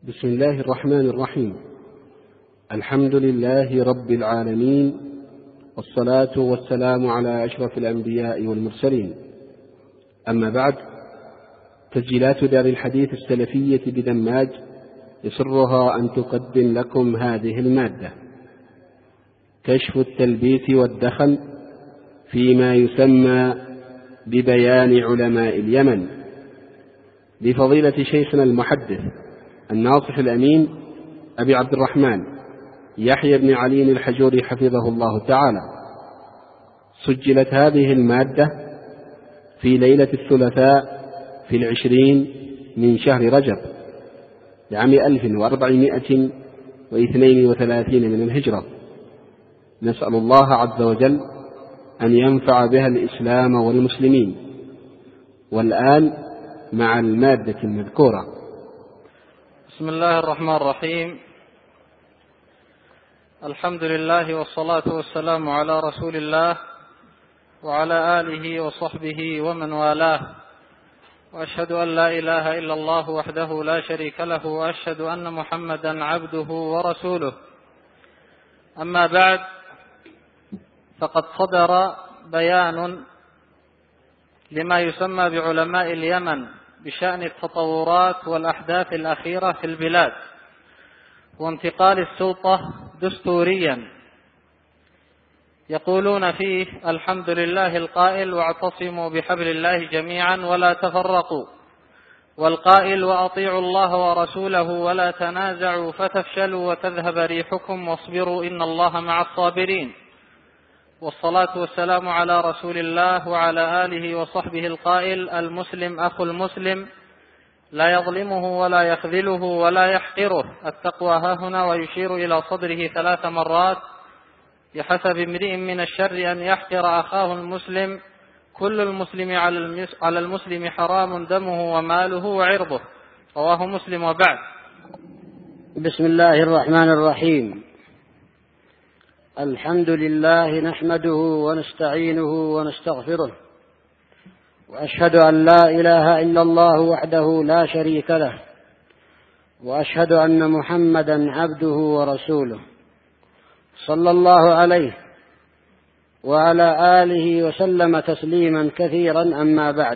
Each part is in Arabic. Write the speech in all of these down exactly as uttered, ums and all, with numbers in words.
بسم الله الرحمن الرحيم. الحمد لله رب العالمين، والصلاة والسلام على أشرف الأنبياء والمرسلين. أما بعد، تسجيلات دار الحديث السلفية بدماج يسرها أن تقدم لكم هذه المادة: كشف التلبيس والدخن فيما يسمى ببيان علماء اليمن، لفضيلة شيخنا المحدث الناصح الأمين أبي عبد الرحمن يحيى بن علي الحجوري حفظه الله تعالى. سجلت هذه المادة في ليلة الثلاثاء في العشرين من شهر رجب لعام ألف وأربعمائة واثنين وثلاثين من الهجرة. نسأل الله عز وجل أن ينفع بها الإسلام والمسلمين. والآن مع المادة المذكورة. بسم الله الرحمن الرحيم. الحمد لله والصلاة والسلام على رسول الله وعلى آله وصحبه ومن والاه، وأشهد أن لا إله إلا الله وحده لا شريك له، وأشهد أن محمدا عبده ورسوله. أما بعد، فقد صدر بيان لما يسمى بعلماء اليمن بشأن التطورات والأحداث الأخيرة في البلاد وانتقال السلطة دستوريا. يقولون فيه: الحمد لله القائل واعتصموا بحبل الله جميعا ولا تفرقوا، والقائل وأطيعوا الله ورسوله ولا تنازعوا فتفشلوا وتذهب ريحكم واصبروا إن الله مع الصابرين. والصلاة والسلام على رسول الله وعلى آله وصحبه القائل: المسلم أخو المسلم لا يظلمه ولا يخذله ولا يحقره. التقوى هاهنا، ويشير إلى صدره ثلاث مرات: بحسب امرئ من الشر أن يحقر أخاه المسلم، كل المسلم على المسلم حرام دمه وماله وعرضه. رواه مسلم. وبعد. بسم الله الرحمن الرحيم. الحمد لله نحمده ونستعينه ونستغفره، وأشهد أن لا إله إلا الله وحده لا شريك له، وأشهد أن محمدا عبده ورسوله، صلى الله عليه وعلى آله وسلم تسليما كثيرا. أما بعد،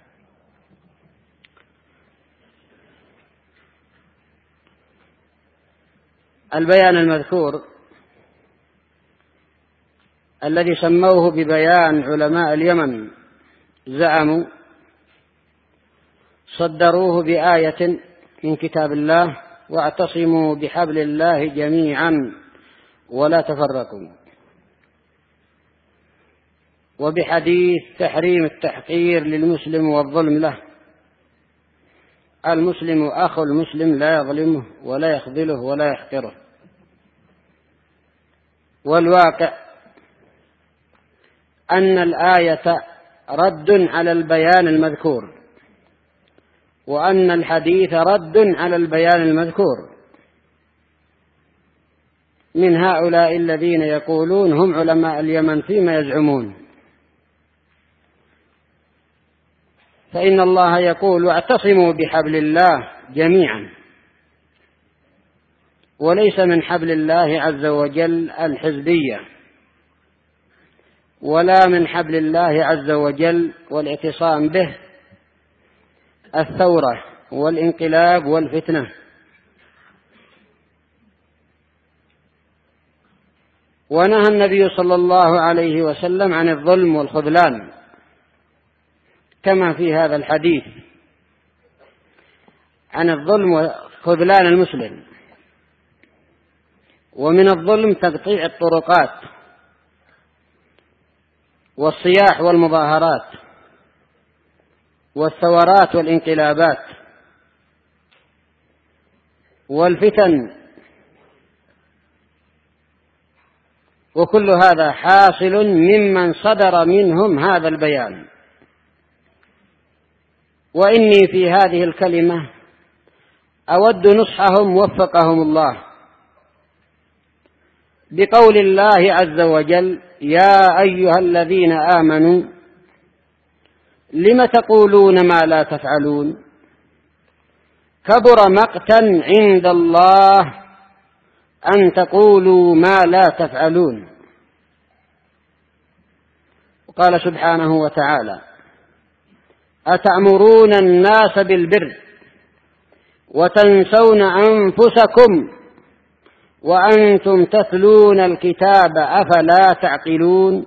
البيان المذكور الذي سموه ببيان علماء اليمن زعموا صدروه بآية من كتاب الله: واعتصموا بحبل الله جميعا ولا تفرقوا، وبحديث تحريم التحقير للمسلم والظلم له. المسلم أخو المسلم لا يظلمه ولا يخذله ولا يحقره. والواقع أن الآية رد على البيان المذكور، وأن الحديث رد على البيان المذكور من هؤلاء الذين يقولون هم علماء اليمن فيما يزعمون. فإن الله يقول: واعتصموا بحبل الله جميعا، وليس من حبل الله عز وجل الحزبية، ولا من حبل الله عز وجل والاعتصام به الثورة والانقلاب والفتنة. ونهى النبي صلى الله عليه وسلم عن الظلم والخذلان كما في هذا الحديث عن الظلم وخذلان المسلم. ومن الظلم تقطيع الطرقات والصياح والمظاهرات والثورات والانقلابات والفتن، وكل هذا حاصل ممن صدر منهم هذا البيان. وإني في هذه الكلمة أود نصحهم وفقهم الله بقول الله عز وجل: يا أيها الذين آمنوا لم تقولون ما لا تفعلون، كبر مقتا عند الله أن تقولوا ما لا تفعلون. وقال سبحانه وتعالى: أتأمرون الناس بالبر وتنسون أنفسكم وأنتم تتلون الكتاب أفلا تعقلون.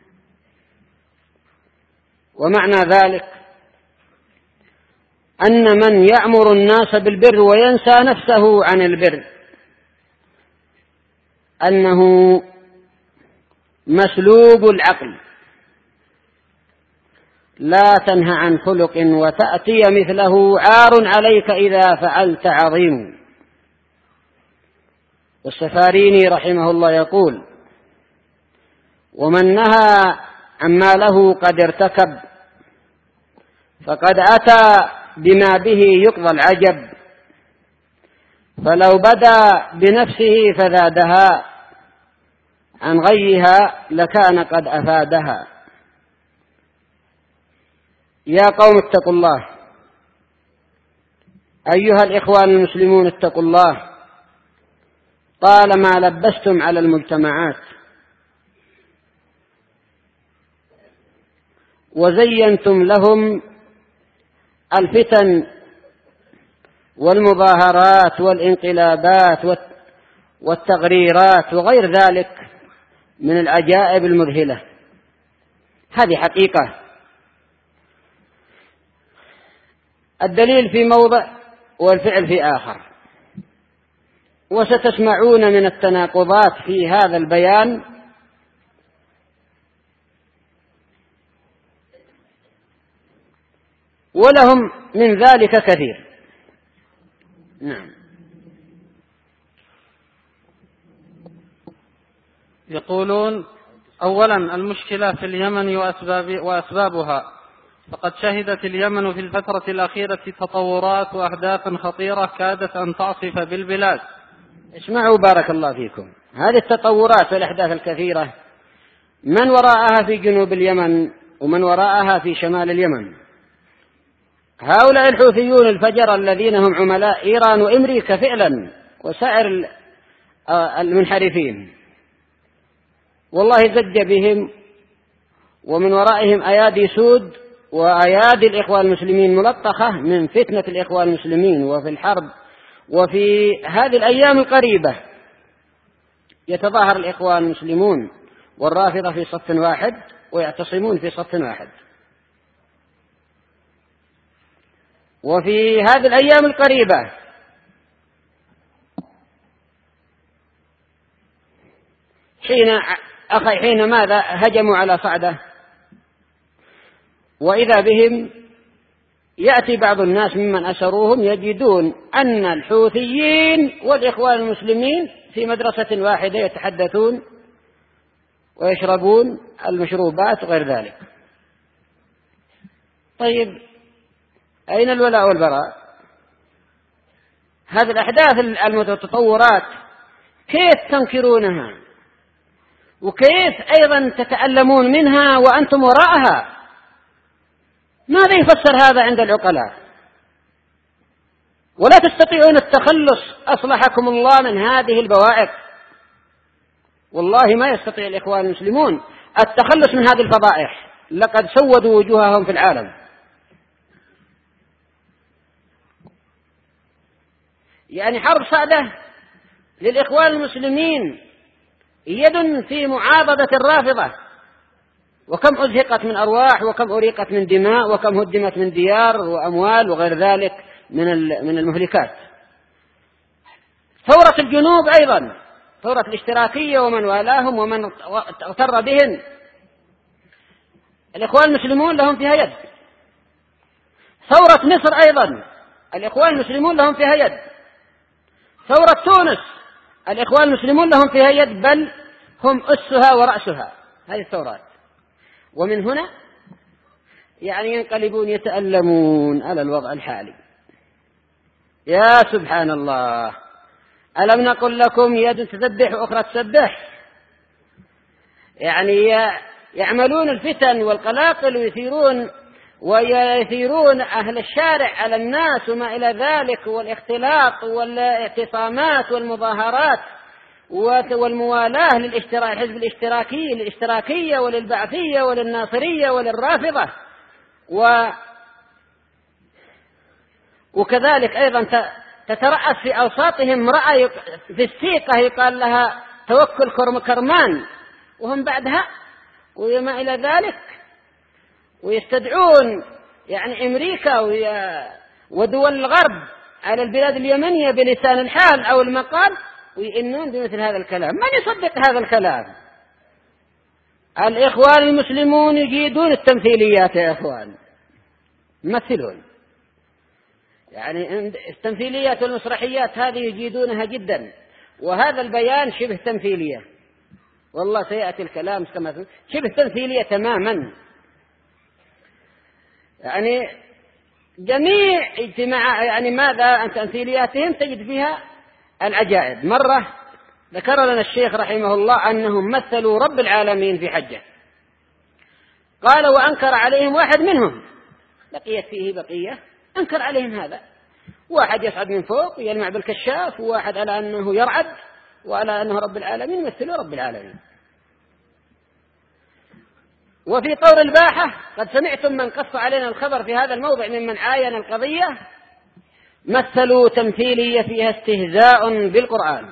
ومعنى ذلك أن من يأمر الناس بالبر وينسى نفسه عن البر أنه مسلوب العقل، لا تنهى عن خلق وتأتي مثله عار عليك إذا فعلت عظيم. والسفاريني رحمه الله يقول: ومن نهى عما له قد ارتكب فقد أتى بما به يقضى العجب، فلو بدا بنفسه فزادها عن غيها لكان قد أفادها. يا قوم اتقوا الله، أيها الإخوان المسلمون اتقوا الله، طالما لبستم على المجتمعات وزينتم لهم الفتن والمظاهرات والانقلابات والتغريرات وغير ذلك من العجائب المذهلة. هذه حقيقة. الدليل في موضع والفعل في آخر، وستسمعون من التناقضات في هذا البيان ولهم من ذلك كثير. نعم. يقولون: أولا المشكلة في اليمن وأسباب وأسبابها، فقد شهدت اليمن في الفترة الأخيرة تطورات وأحداث خطيرة كادت أن تعصف بالبلاد. اسمعوا بارك الله فيكم، هذه التطورات والأحداث الكثيرة من وراءها في جنوب اليمن ومن وراءها في شمال اليمن. هؤلاء الحوثيون الفجر الذين هم عملاء إيران وأمريكا فعلا وسائر المنحرفين، والله زج بهم، ومن ورائهم أيادي سود وأيادي الإخوان المسلمين ملطخة من فتنة الإخوان المسلمين وفي الحرب. وفي هذه الأيام القريبة يتظاهر الإخوان المسلمون والرافضة في صف واحد ويعتصمون في صف واحد. وفي هذه الأيام القريبة حين أخي حين ماذا هجموا على صعدة، وإذا بهم يأتي بعض الناس ممن أسروهم يجدون أن الحوثيين والإخوان المسلمين في مدرسة واحدة يتحدثون ويشربون المشروبات وغير ذلك. طيب أين الولاء والبراء؟ هذه الأحداث المتطورات كيف تنكرونها وكيف أيضا تتألمون منها وأنتم وراءها؟ ماذا يفسر هذا عند العقلاء؟ ولا تستطيعون التخلص أصلحكم الله من هذه البوائق. والله ما يستطيع الإخوان المسلمون التخلص من هذه الفضائح، لقد سودوا وجوههم في العالم. يعني حرب صعدة للإخوان المسلمين يد في معاضدة الرافضة، وكم أزهقت من أرواح وكم أريقت من دماء وكم هدمت من ديار وأموال وغير ذلك من من المهلكات. ثورة الجنوب أيضا، ثورة الاشتراكية ومن والاهم ومن اغتر بهم، الإخوان المسلمون لهم فيها يد. ثورة مصر أيضا الإخوان المسلمون لهم فيها يد. ثورة تونس الإخوان المسلمون لهم فيها يد، بل هم أسها ورأسها هذه الثورات. ومن هنا يعني ينقلبون يتألمون على الوضع الحالي. يا سبحان الله، ألم نقل لكم يد تسبح وأخرى تسبح؟ يعني يعملون الفتن والقلاقل ويثيرون ويثيرون أهل الشارع على الناس وما إلى ذلك، والاختلاط والاعتصامات والمظاهرات والموالاة للحزب الاشتراكي للاشتراكية وللبعثية وللناصرية وللرافضة، و وكذلك أيضا تترأس في أوساطهم امرأة في السيقة يقال لها توكل كرمان، وهم بعدها وما إلى ذلك، ويستدعون يعني أمريكا ودول الغرب على البلاد اليمنية بلسان الحال أو المقال، ويئنون بمثل هذا الكلام. من يصدق هذا الكلام؟ الإخوان المسلمون يجيدون التمثيليات يا إخوان، يمثلون يعني التمثيليات والمسرحيات هذه يجيدونها جدا، وهذا البيان شبه تمثيلية، والله سيأتي الكلام كما شبه تمثيلية تماما. يعني جميع اجتماع يعني ماذا تمثيلياتهم تجد فيها العجائب. مرة ذكر لنا الشيخ رحمه الله أنهم مثلوا رب العالمين في حجة، قال وأنكر عليهم واحد منهم، بقيت فيه بقية أنكر عليهم هذا، واحد يصعد من فوق ويلمع بالكشاف، وواحد على أنه يرعد وعلى أنه رب العالمين، مثلوا رب العالمين. وفي طور الباحة قد سمعتم من قص علينا الخبر في هذا الموضع ممن عاين القضية، مثلوا تمثيلية فيها استهزاء بالقرآن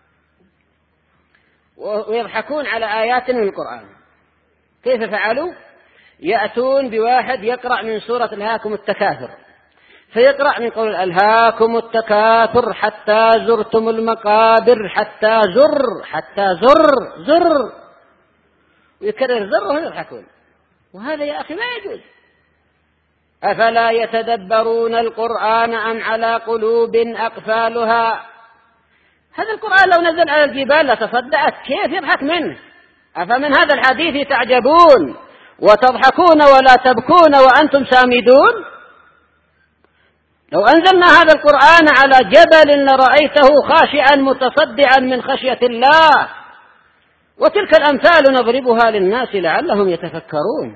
ويضحكون على آيات من القرآن. كيف فعلوا؟ يأتون بواحد يقرأ من سورة الهاكم التكاثر، فيقرأ من قول الهاكم التكاثر حتى زرتم المقابر حتى زر حتى زر زر، ويكرر زر وهم يضحكون. وهذا يا أخي ما يجوز. أفلا يتدبرون القرآن أم على قلوب أقفالها؟ هذا القرآن لو نزل على الجبال لتصدعت، كيف يضحك منه؟ أفمن هذا الحديث تعجبون وتضحكون ولا تبكون وأنتم سامدون؟ لو أنزلنا هذا القرآن على جبل لرأيته خاشعا متصدعا من خشية الله. وتلك الأمثال نضربها للناس لعلهم يتفكرون.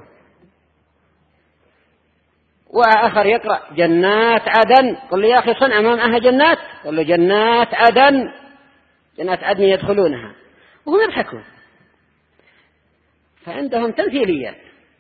وآخر يقرأ جنات عدن، قل لي يا أخي صنع أمام أهل جنات، قل له جنات عدن، جنات عدن يدخلونها، وهم يضحكون. فعندهم تمثيليات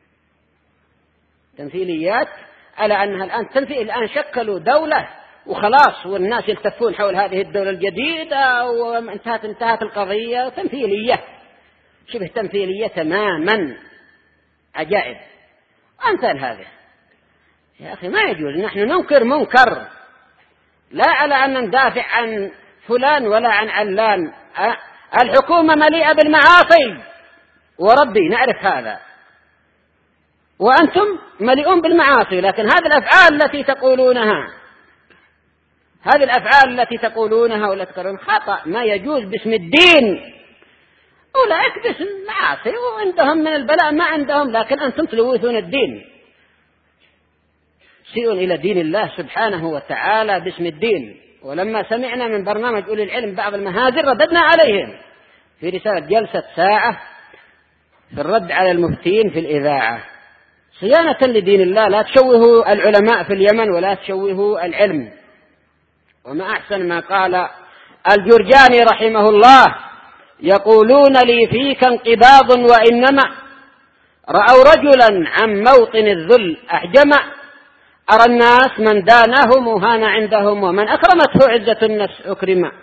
تمثيليات على أنها الآن تمثيل. الآن شكلوا دولة وخلاص، والناس يلتفون حول هذه الدولة الجديدة وانتهت انتهت القضية. تمثيلية شبه تمثيلية تماما، عجائب أمثال هذه. يا أخي ما يجوز. نحن ننكر منكر لا على أن ندافع عن فلان ولا عن علان. الحكومة مليئة بالمعاصي وربي نعرف هذا، وأنتم مليئون بالمعاصي، لكن هذه الأفعال التي تقولونها هذه الأفعال التي تقولونها ولا تقولون خطأ، ما يجوز باسم الدين. أولئك باسم المعاصي وعندهم من البلاء ما عندهم، لكن أنتم تلوثون الدين، تسيئون إلى دين الله سبحانه وتعالى باسم الدين. ولما سمعنا من برنامج أولي العلم بعض المهازل رددنا عليهم في رسالة جلسة ساعة في الرد على المفتين في الإذاعة، صيانة لدين الله. لا تشوهوا العلماء في اليمن ولا تشوهوا العلم. وما أحسن ما قال الجرجاني رحمه الله: يقولون لي فيك انقباض وإنما رأوا رجلا عن موطن الذل أحجم، أرى الناس من داناه مهان عندهم ومن أكرمته عزة النفس أكرم.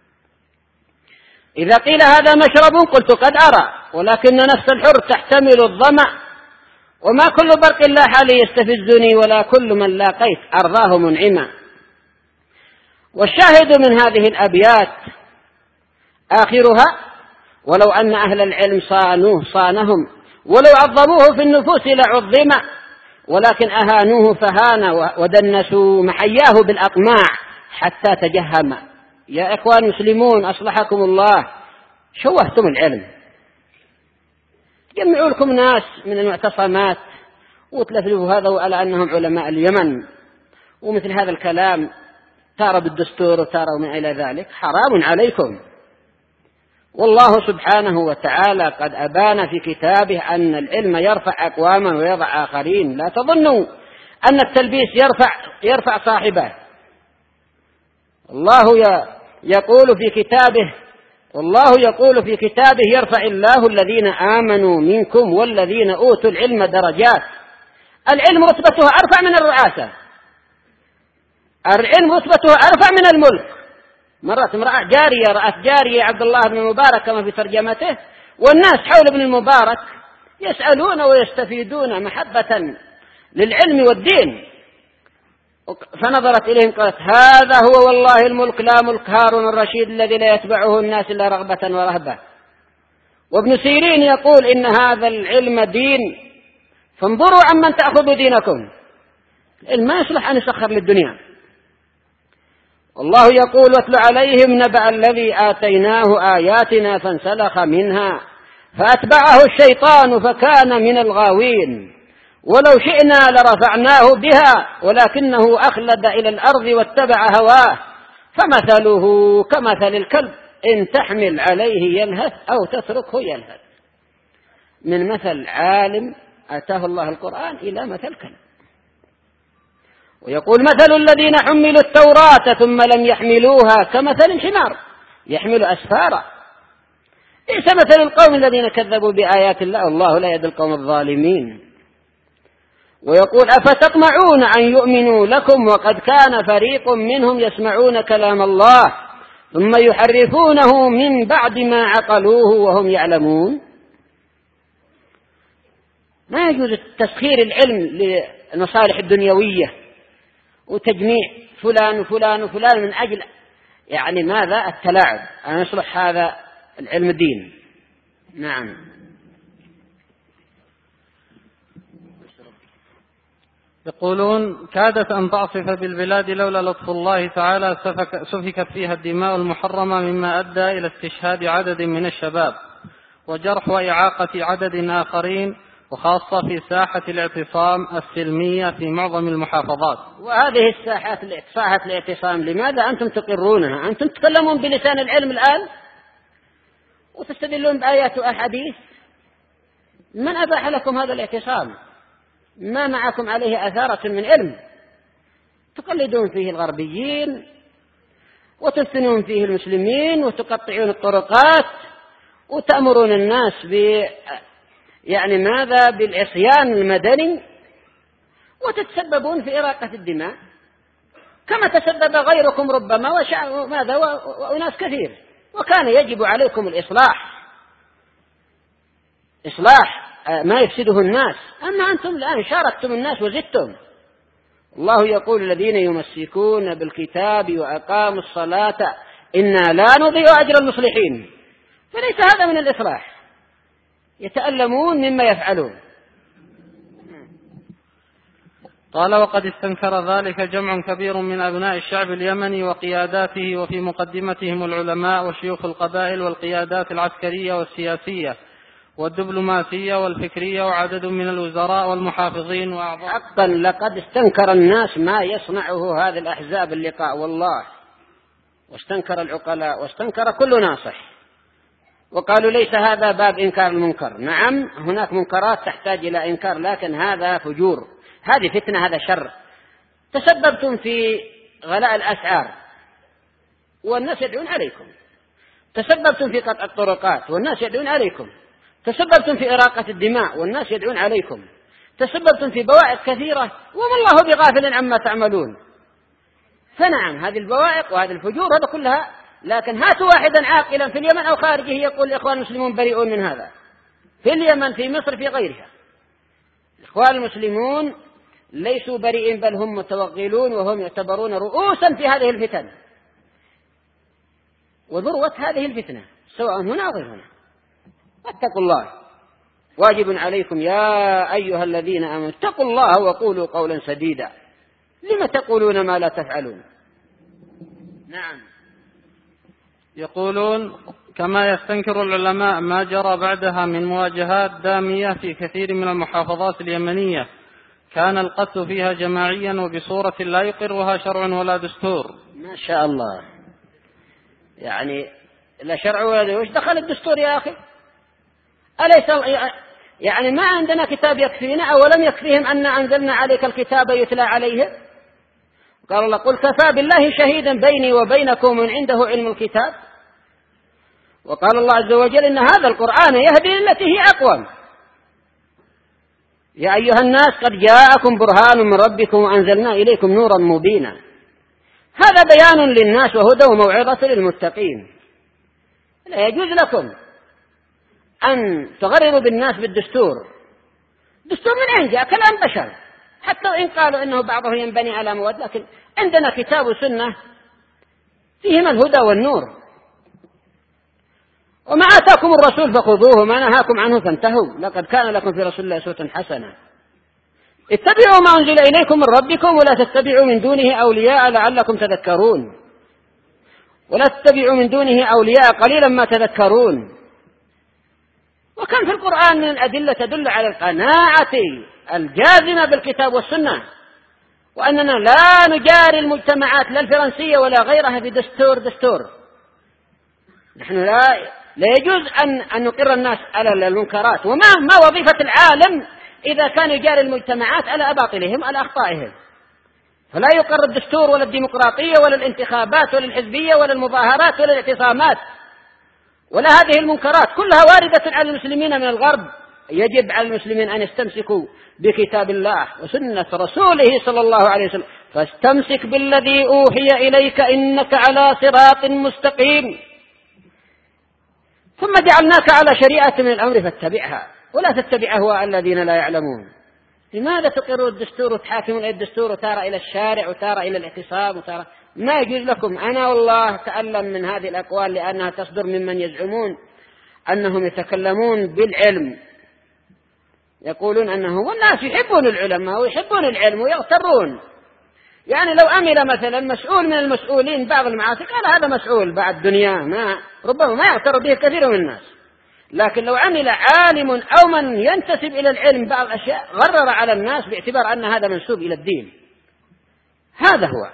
إذا قيل هذا مشرب قلت قد أرى، ولكن نفس الحر تحتمل الظمأ، وما كل برق لاح لي يستفزني ولا كل من لاقيت أرضاه منعما. والشاهد من هذه الأبيات آخرها: ولو أن أهل العلم صانوه صانهم، ولو عظموه في النفوس لعظم، ولكن أهانوه فهان ودنسوا محياه بالأطماع حتى تجهم. يا إخوان مسلمون أصلحكم الله، شوهتم العلم. جمعوا لكم ناس من المعتصمات وتلفلفوا هذا على أنهم علماء اليمن، ومثل هذا الكلام تارى بالدستور وتارى من إلى ذلك. حرام عليكم. والله سبحانه وتعالى قد أبان في كتابه أن العلم يرفع أقواما ويضع آخرين. لا تظنوا أن التلبيس يرفع يرفع صاحبه. الله يقول في كتابه والله يقول في كتابه يرفع الله الذين آمنوا منكم والذين أوتوا العلم درجات. العلم رتبته أرفع من الرئاسة، العلم رتبته أرفع من الملك. مرت امرأة جارية رأت جارية عبد الله بن المبارك كما في ترجمته، والناس حول ابن المبارك يسألون ويستفيدون محبة للعلم والدين، فنظرت إليهم قالت هذا هو والله الملك لا ملك هارون الرشيد الذي لا يتبعه الناس إلا رغبة ورهبة. وابن سيرين يقول إن هذا العلم دين، فانظروا عمن تأخذوا دينكم. العلم ما يصلح أن يسخر للدنيا. والله يقول واتل عليهم نبأ الذي آتيناه آياتنا فانسلخ منها فأتبعه الشيطان فكان من الغاوين ولو شئنا لرفعناه بها ولكنه أخلد إلى الأرض واتبع هواه فمثله كمثل الكلب إن تحمل عليه يلهث أو تتركه يلهث. من مثل عالم آتاه الله القرآن إلى مثل كلب. ويقول مثل الذين حملوا التوراة ثم لم يحملوها كمثل الحمار يحمل أسفارا ليس مثل القوم الذين كذبوا بآيات الله والله لا يهدي القوم الظالمين. ويقول أفتطمعون أن يؤمنوا لكم وقد كان فريق منهم يسمعون كلام الله ثم يحرفونه من بعد ما عقلوه وهم يعلمون. ما يجوز تسخير العلم للمصالح الدنيوية وتجميع فلان وفلان وفلان من أجل يعني ماذا التلاعب أن يصلح هذا العلم الدين. نعم. يقولون كادت أن تعصف بالبلاد لولا لطف الله تعالى سفك سفكت فيها الدماء المحرمة مما أدى إلى استشهاد عدد من الشباب وجرح وإعاقة عدد آخرين وخاصة في ساحة الاعتصام السلمية في معظم المحافظات. وهذه الساحات ساحة الاعتصام لماذا أنتم تقرونها؟ أنتم تتكلمون بلسان العلم الآن وتستدلون بآيات وأحاديث. من أباح لكم هذا الاعتصام؟ ما معكم عليه أثارة من علم، تقلدون فيه الغربيين وتفتنون فيه المسلمين وتقطعون الطرقات وتأمرون الناس ب يعني ماذا بالعصيان المدني وتتسببون في إراقة الدماء كما تسبب غيركم ربما وشعب ماذا وأناس كثير. وكان يجب عليكم الإصلاح إصلاح ما يفسده الناس، أما أنتم الآن شاركتم الناس وزدتم. الله يقول الذين يمسكون بالكتاب وأقاموا الصلاة إنا لا نضيع أجر المصلحين. فليس هذا من الإصلاح، يتألمون مما يفعلون. قال وقد استنكر ذلك جمع كبير من أبناء الشعب اليمني وقياداته وفي مقدمتهم العلماء وشيوخ القبائل والقيادات العسكرية والسياسية والدبلوماسية والفكرية وعدد من الوزراء والمحافظين وأعضاء. حقا لقد استنكر الناس ما يصنعه هذه الأحزاب اللقاء والله، واستنكر العقلاء واستنكر كل ناصح وقالوا ليس هذا باب إنكار المنكر. نعم هناك منكرات تحتاج إلى إنكار لكن هذا فجور، هذه فتنة، هذا شر. تسببتم في غلاء الأسعار والناس يدعون عليكم، تسببتم في قطع الطرقات والناس يدعون عليكم، تسببتم في إراقة الدماء والناس يدعون عليكم، تسببتم في بوائق كثيرة وما الله بغافل عما تعملون. فنعم هذه البوائق وهذه الفجور هذا كلها، لكن هاتوا واحدا عاقلا في اليمن أو خارجه يقول الإخوان المسلمون بريئون من هذا، في اليمن في مصر في غيرها. الإخوان المسلمون ليسوا بريئين بل هم متوغلون وهم يعتبرون رؤوسا في هذه الفتن وذروة هذه الفتنة سواء هنا أو غير هنا. اتقوا الله، واجب عليكم يا أيها الذين آمنوا اتقوا الله وقولوا قولا سديدا لم تقولون ما لا تفعلون. نعم. يقولون كما يستنكر العلماء ما جرى بعدها من مواجهات دامية في كثير من المحافظات اليمنية كان القتل فيها جماعيا وبصورة لا يقرها شرع ولا دستور. ما شاء الله، يعني لا شرع ولا دستور. وش دخل الدستور يا أخي؟ أليس يعني ما عندنا كتاب يكفينا؟ أولم يكفيهم أن أنزلنا عليك الكتاب يتلى عليهم؟ قال الله قل كفى بالله شهيدا بيني وبينكم من عنده علم الكتاب. وقال الله عز وجل إن هذا القرآن يهدي للتي هي أقوم. يا أيها الناس قد جاءكم برهان من ربكم وأنزلنا إليكم نورا مبينا. هذا بيان للناس وهدى وموعظة للمتقين. لا يجوز لكم أن تغرروا بالناس بالدستور. دستور من أين جاء؟ كلام بشر، حتى إن قالوا إنه بعضه ينبني على مواد، لكن عندنا كتاب وسنة فيهما الهدى والنور. وما آتاكم الرسول فخذوه وما نهاكم عنه فانتهوا، لقد كان لكم في رسول الله أسوة حسنة. اتبعوا ما أنزل إليكم من ربكم ولا تتبعوا من دونه أولياء لعلكم تذكرون. ولا تتبعوا من دونه أولياء قليلا ما تذكرون. وكان في القرآن من الأدلة تدل على القناعة الجازمة بالكتاب والسنة، وأننا لا نجاري المجتمعات لا الفرنسية ولا غيرها بدستور دستور. نحن لا لا يجوز أن أن نقر الناس على المنكرات. وما ما وظيفة العالم إذا كان يجاري المجتمعات على أباطلهم على أخطائهم؟ فلا يقر الدستور ولا الديمقراطية ولا الانتخابات ولا الحزبية ولا المظاهرات ولا الاعتصامات ولا هذه المنكرات، كلها واردة على المسلمين من الغرب. يجب على المسلمين أن يستمسكوا بكتاب الله وسنة رسوله صلى الله عليه وسلم. فاستمسك بالذي أوحي إليك إنك على صراط مستقيم. ثم جعلناك على شريعة من الأمر فاتبعها ولا تتبع أهواء الذين لا يعلمون. لماذا تقروا الدستور وتحاكمون إلى الدستور وتارى إلى الشارع وتارى إلى الاعتصام وتارى؟ ما يجوز لكم. أنا والله أتألم من هذه الأقوال لأنها تصدر ممن يزعمون أنهم يتكلمون بالعلم، يقولون أنه والناس يحبون العلماء ويحبون العلم ويغترون. يعني لو أمل مثلا مسؤول من المسؤولين بعض المعاصي قال هذا مسؤول بعد الدنيا، ما ربما ما يغتر به كثير من الناس. لكن لو عمل عالم أو من ينتسب إلى العلم بعض الأشياء غرر على الناس باعتبار أن هذا منسوب إلى الدين. هذا هو.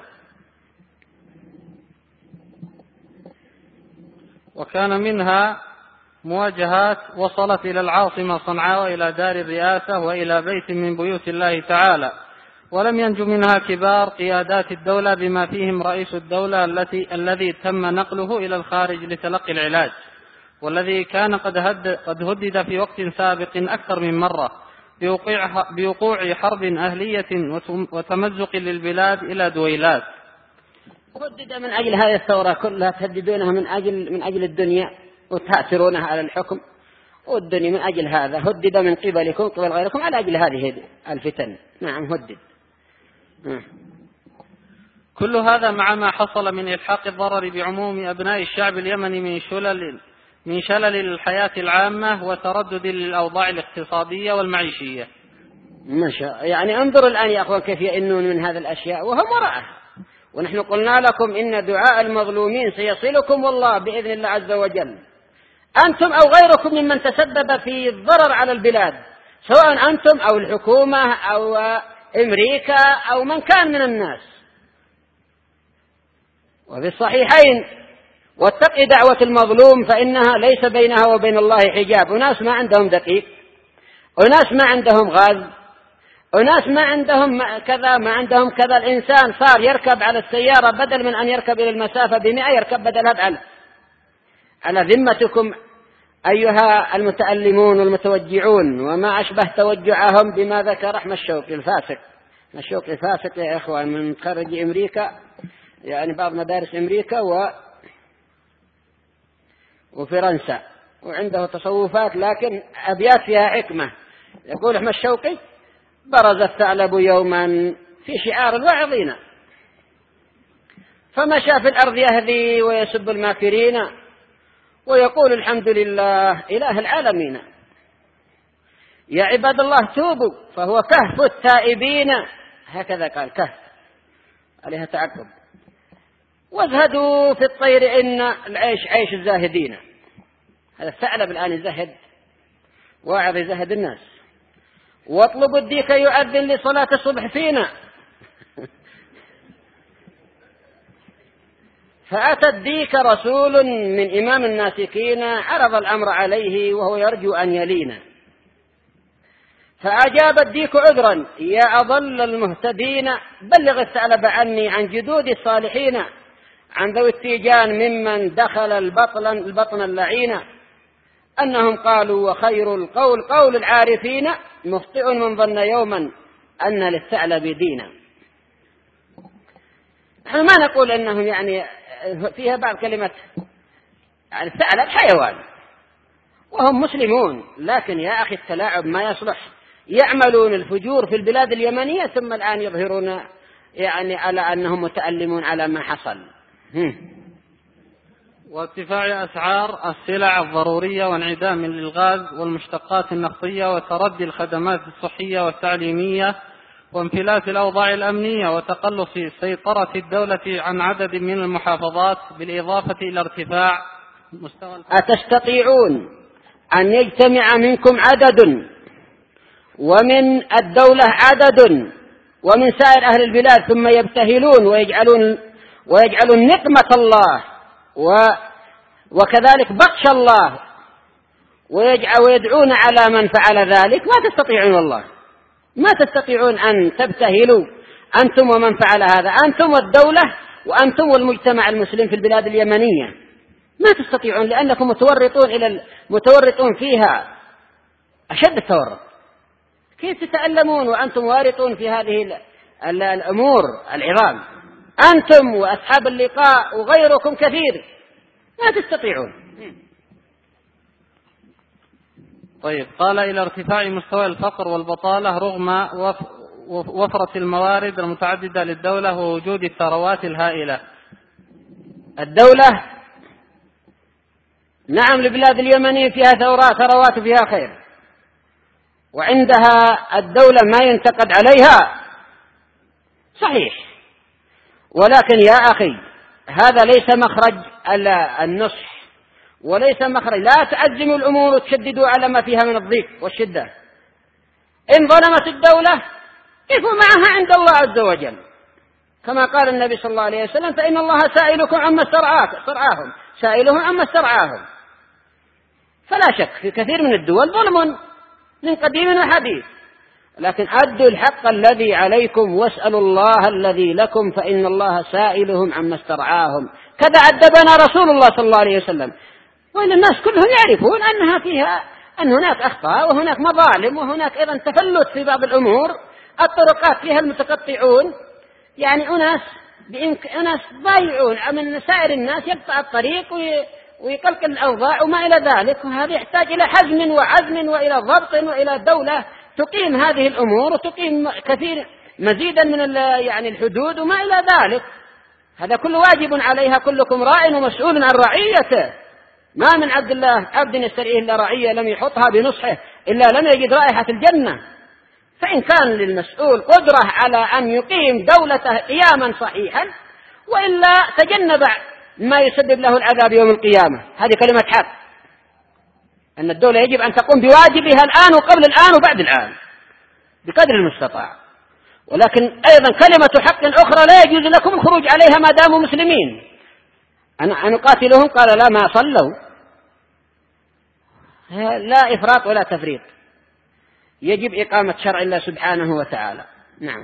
وكان منها مواجهات وصلت إلى العاصمة صنعاء وإلى دار الرئاسة وإلى بيت من بيوت الله تعالى، ولم ينج منها كبار قيادات الدولة بما فيهم رئيس الدولة التي الذي تم نقله إلى الخارج لتلقي العلاج، والذي كان قد, هد قد هدد في وقت سابق أكثر من مرة بوقوع, بوقوع حرب أهلية وتمزق للبلاد إلى دويلات. هدد من أجل هذه الثورة كلها، تهددونها من أجل, من أجل الدنيا وتأثرونها على الحكم، والدنيا من أجل هذا هدد من قبلكم قبل غيركم على أجل هذه الفتن. نعم هدد. نعم. كل هذا مع ما حصل من إلحاق الضرر بعموم أبناء الشعب اليمني من شلل من شلل الحياة العامة وتردد للأوضاع الاقتصادية والمعيشية. ما شاء يعني انظروا الآن يا أخوان كيف يئنون من هذه الأشياء وهم وراءها. ونحن قلنا لكم إن دعاء المظلومين سيصلكم والله بإذن الله عز وجل، أنتم أو غيركم ممن تسبب في الضرر على البلاد، سواء أنتم أو الحكومة أو أمريكا أو من كان من الناس. وفي الصحيحين واتق دعوة المظلوم فإنها ليس بينها وبين الله حجاب. أناس ما عندهم دقيق، أناس ما عندهم غاز، أناس ما عندهم كذا ما عندهم كذا. الإنسان صار يركب على السيارة بدل من أن يركب إلى المسافة بمئة يركب بدلها بألف. على ذمتكم أيها المتألمون والمتوجعون وما أشبه توجعهم بما ذكر أحمد شوقي الفاسق. أحمد شوقي فاسق يا إخوان، من خرج أمريكا، يعني بعض مدارس أمريكا و وفرنسا، وعنده تصوفات لكن أبيات فيها حكمة. يقول أحمد شوقي: برز الثعلب يوما في شعار الواعظين فمشى في الأرض يهذي ويسب الماكرين ويقول الحمد لله إله العالمين. يا عباد الله توبوا فهو كهف التائبين. هكذا قال، كهف عليها تعقب. وازهدوا في الطير إن العيش عيش الزاهدين. هذا الثعلب الآن يزهد، واعظ يزهد الناس. واطلبوا الديك يؤذن لصلاة الصبح فينا. فأتى الديك رسول من إمام الناسكين عرض الأمر عليه وهو يرجو أن يلينا. فأجاب الديك عذرا: يا أضل المهتدين بلغ الثعلب عني عن جدود الصالحين، عن ذوي التيجان ممن دخل البطن, البطن اللعين، أنهم قالوا وخير القول قول العارفين، مخطئ من ظن يوما أن للثعلب دينا. نحن ما نقول أنهم يعني فيها بعض كلمة يعني الثعلب حيوان وهم مسلمون، لكن يا أخي التلاعب ما يصلح. يعملون الفجور في البلاد اليمنية ثم الآن يظهرون يعني على أنهم متألمون على ما حصل. وارتفاع أسعار السلع الضرورية وانعدام للغاز والمشتقات النفطية وتردي الخدمات الصحية والتعليمية وانفلات الأوضاع الأمنية وتقلص سيطرة الدولة عن عدد من المحافظات، بالإضافة إلى ارتفاع مستوى. أتستطيعون أن يجتمع منكم عدد ومن الدولة عدد ومن سائر أهل البلاد ثم يبتهلون ويجعلون ويجعلون نقمة الله و وكذلك بطش الله ويدعون على من فعل ذلك؟ ما تستطيعون، والله ما تستطيعون أن تبتهلوا أنتم ومن فعل هذا، أنتم والدولة وأنتم والمجتمع المسلم في البلاد اليمنية، ما تستطيعون لأنكم متورطون إلى متورطون فيها أشد التورط. كيف تتألمون وأنتم وارطون في هذه الأمور العظام؟ أنتم وأصحاب اللقاء وغيركم كثير، ما تستطيعون. طيب، قال إلى ارتفاع مستوى الفقر والبطالة رغم وفرة الموارد المتعددة للدولة ووجود الثروات الهائلة. الدولة نعم البلاد اليمنية فيها ثورات ثروات فيها خير، وعندها الدولة ما ينتقد عليها صحيح، ولكن يا أخي هذا ليس مخرج النصح وليس مخرج. لا تعزموا الأمور وتشددوا على ما فيها من الضيق والشدة. إن ظلمت الدولة قفوا معها عند الله عز وجل، كما قال النبي صلى الله عليه وسلم: فإن الله سائلكم عما استرعاهم سائلهم عما استرعاهم. فلا شك في كثير من الدول ظلم من قديم وحديث، لكن أدوا الحق الذي عليكم واسألوا الله الذي لكم فإن الله سائلهم عما استرعاهم. كذا أدبنا رسول الله صلى الله عليه وسلم، وإن الناس كلهم يعرفون أنها فيها أن هناك أخطاء وهناك مظالم وهناك أيضا تفلت في بعض الأمور. الطرقات فيها المتقطعون، يعني أناس أناس ضايعون من سائر الناس، يقطع الطريق ويقلقل الأوضاع وما إلى ذلك، وهذا يحتاج إلى حزم وعزم وإلى ضبط وإلى دولة تقيم هذه الأمور وتقيم كثير مزيدا من يعني الحدود وما إلى ذلك. هذا كله واجب عليها، كلكم راع ومسؤول عن رعيته. ما من عبد الله عبد يسترعيه إلا رعية لم يحطها بنصحه إلا لم يجد رائحة الجنة. فإن كان للمسؤول قدرة على أن يقيم دولته قياما صحيحا، وإلا تجنب ما يسبب له العذاب يوم القيامة. هذه كلمة حق، أن الدولة يجب أن تقوم بواجبها الآن وقبل الآن وبعد الآن بقدر المستطاع. ولكن أيضا كلمة حق أخرى لا يجوز لكم الخروج عليها ما داموا مسلمين. أنا نقاتلهم، قال لا ما صلوا. لا إفراط ولا تفريط، يجب إقامة شرع الله سبحانه وتعالى. نعم.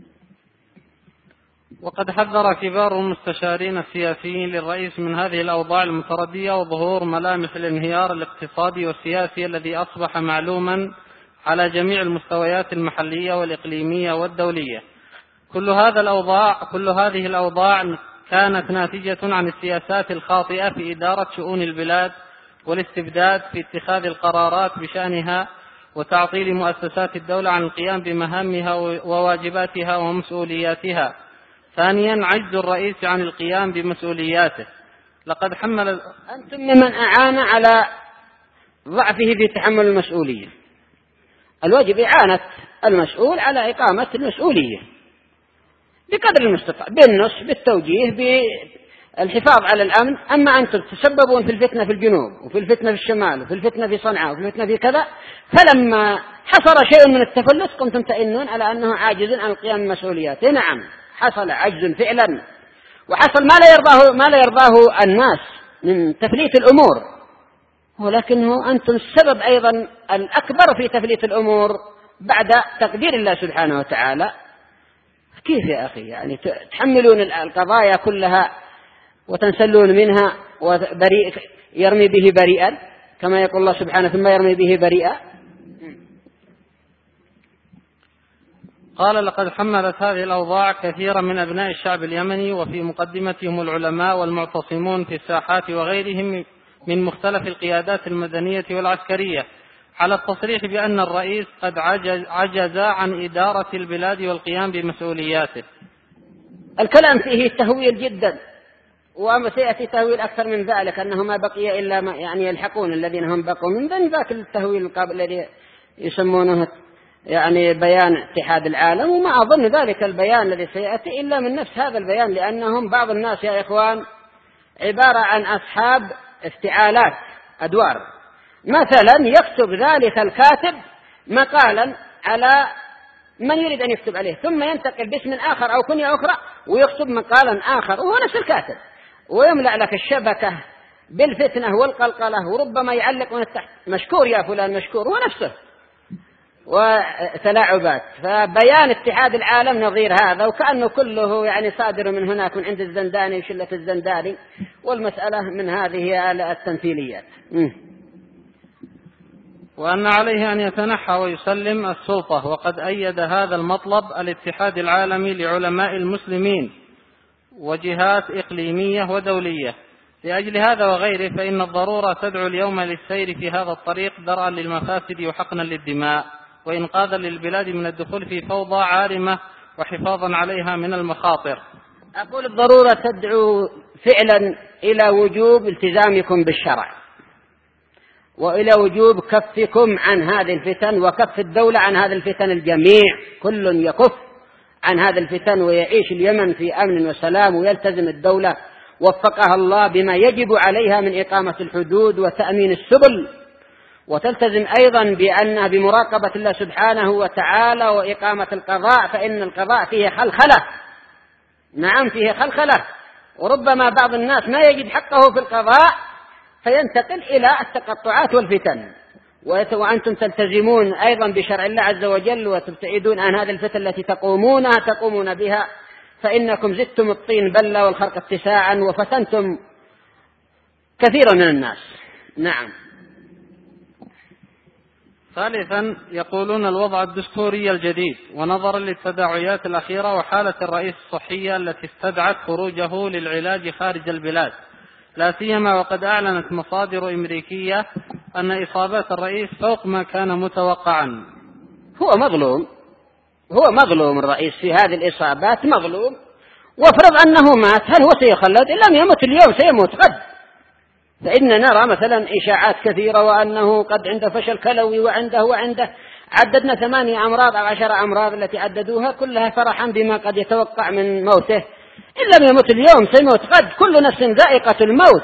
وقد حذر كبار المستشارين السياسيين للرئيس من هذه الأوضاع المتردية وظهور ملامح الانهيار الاقتصادي والسياسي الذي أصبح معلوما على جميع المستويات المحلية والإقليمية والدولية. كل هذا الأوضاع كل هذه الأوضاع كانت ناتجة عن السياسات الخاطئة في إدارة شؤون البلاد والاستبداد في اتخاذ القرارات بشأنها وتعطيل مؤسسات الدولة عن القيام بمهامها وواجباتها ومسؤولياتها. ثانيا، عجز الرئيس عن القيام بمسؤولياته. لقد حمل أنتم ممن أعان على ضعفه في تحمل المسؤولية. الواجب إعانة المسؤول على إقامة المسؤولية بقدر المستطاع، بالنصح بالتوجيه بالحفاظ على الأمن. أما أنتم تسببون في الفتنة في الجنوب وفي الفتنة في الشمال وفي الفتنة في صنعاء وفي الفتنة في كذا، فلما حصل شيء من التفلت قمتم تئنون على أنه عاجز عن القيام بمسؤولياته. نعم حصل عجز فعلا، وحصل ما لا يرضاه ما لا يرضاه الناس من تفليت الأمور، ولكنه أنتم السبب أيضا الأكبر في تفليت الأمور بعد تقدير الله سبحانه وتعالى. كيف يا أخي يعني تحملون القضايا كلها وتنسلون منها وبريء يرمي به بريئا كما يقول الله سبحانه ثم يرمي به بريئا؟ قال لقد حملت هذه الأوضاع كثيرا من أبناء الشعب اليمني وفي مقدمتهم العلماء والمعتصمون في الساحات وغيرهم من مختلف القيادات المدنية والعسكرية على التصريح بأن الرئيس قد عجز, عجز عن إدارة البلاد والقيام بمسؤولياته. الكلام فيه تهويل جدا، وسيأتي تهويل أكثر من ذلك، أنه ما بقي إلا ما يعني يلحقون الذين هم بقوا من ذن ذاك التهويل القابل الذي يسمونه يعني بيان اتحاد العالم. وما أظن ذلك البيان الذي سيأتي إلا من نفس هذا البيان، لأنهم بعض الناس يا إخوان عبارة عن أصحاب افتعالات أدوار. مثلا يكتب ذلك الكاتب مقالا على من يريد أن يكتب عليه، ثم ينتقل باسم آخر أو كنية أخرى ويكتب مقالا آخر وهو نفس الكاتب، ويملأ لك الشبكة بالفتنة والقلقلة، وربما يعلق من التحت مشكور يا فلان مشكور هو نفسه، وتلاعبات. فبيان اتحاد العالم نظير هذا، وكأنه كله يعني صادر من هناك من عند الزنداني وشلة الزنداني، والمسألة من هذه التمثيليات. وأن عليه أن يتنحى ويسلم السلطة، وقد أيد هذا المطلب الاتحاد العالمي لعلماء المسلمين وجهات إقليمية ودولية. لأجل هذا وغيره فإن الضرورة تدعو اليوم للسير في هذا الطريق درءا للمفاسد وحقنا للدماء، وإنقاذا للبلاد من الدخول في فوضى عارمة وحفاظا عليها من المخاطر. أقول الضرورة تدعو فعلا إلى وجوب التزامكم بالشرع، وإلى وجوب كفكم عن هذه الفتن وكف الدولة عن هذه الفتن. الجميع كل يكف عن هذه الفتن ويعيش اليمن في أمن وسلام، ويلتزم الدولة وفقها الله بما يجب عليها من إقامة الحدود وتأمين السبل، وتلتزم أيضا بأنها بمراقبة الله سبحانه وتعالى وإقامة القضاء، فإن القضاء فيه خلخلة. نعم فيه خلخلة، وربما بعض الناس ما يجد حقه في القضاء فينتقل إلى التقطعات والفتن، وأنتم تلتزمون أيضا بشرع الله عز وجل وتبتعدون عن هذه الفتن التي تقومونها تقومون بها، فإنكم زدتم الطين بلة والخرق اتساعا وفتنتم كثيرا من الناس. نعم. ثالثا يقولون الوضع الدستوري الجديد، ونظرا للتداعيات الأخيرة وحالة الرئيس الصحية التي استدعت خروجه للعلاج خارج البلاد، لا سيما وقد أعلنت مصادر أمريكية أن إصابات الرئيس فوق ما كان متوقعا. هو مظلوم، هو مظلوم الرئيس في هذه الإصابات مظلوم، وافرض أنه مات هل هو سيخلد؟ إن لم يمت اليوم سيموت غد، فإن نرى مثلا إشاعات كثيرة وأنه قد عنده فشل كلوي وعنده وعنده عددنا ثمانية أمراض أو عشر أمراض التي عددوها كلها فرحا بما قد يتوقع من موته. إن لم يمت اليوم سيموت غد، كل نفس ذائقة الموت.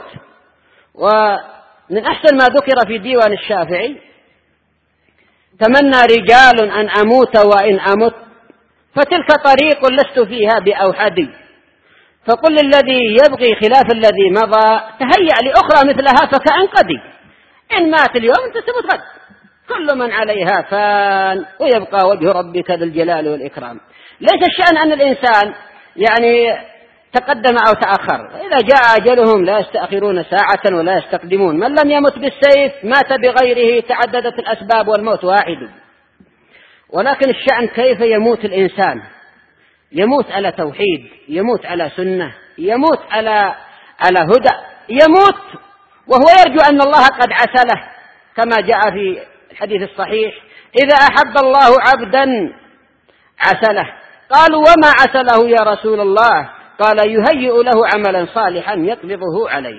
ومن أحسن ما ذكر في ديوان الشافعي: تمنى رجال أن أموت وإن أمت فتلك طريق لست فيها بأوحدي، فقل للذي يبغي خلاف الذي مضى تهيأ لأخرى مثلها فكأنقدي. إن مات اليوم أنت تموت غد، كل من عليها فان ويبقى وجه ربك ذو الجلال والإكرام. ليس الشأن أن الإنسان يعني تقدم أو تأخر، إذا جاء أجلهم لا يستأخرون ساعة ولا يستقدمون. من لم يمت بالسيف مات بغيره، تعددت الأسباب والموت واحد. ولكن الشأن كيف يموت الإنسان، يموت على توحيد، يموت على سنة، يموت على على هدى، يموت وهو يرجو أن الله قد عسله، كما جاء في الحديث الصحيح: إذا أحب الله عبدا عسله. قالوا: وما عسله يا رسول الله؟ قال: يهيئ له عملا صالحا يقبضه عليه.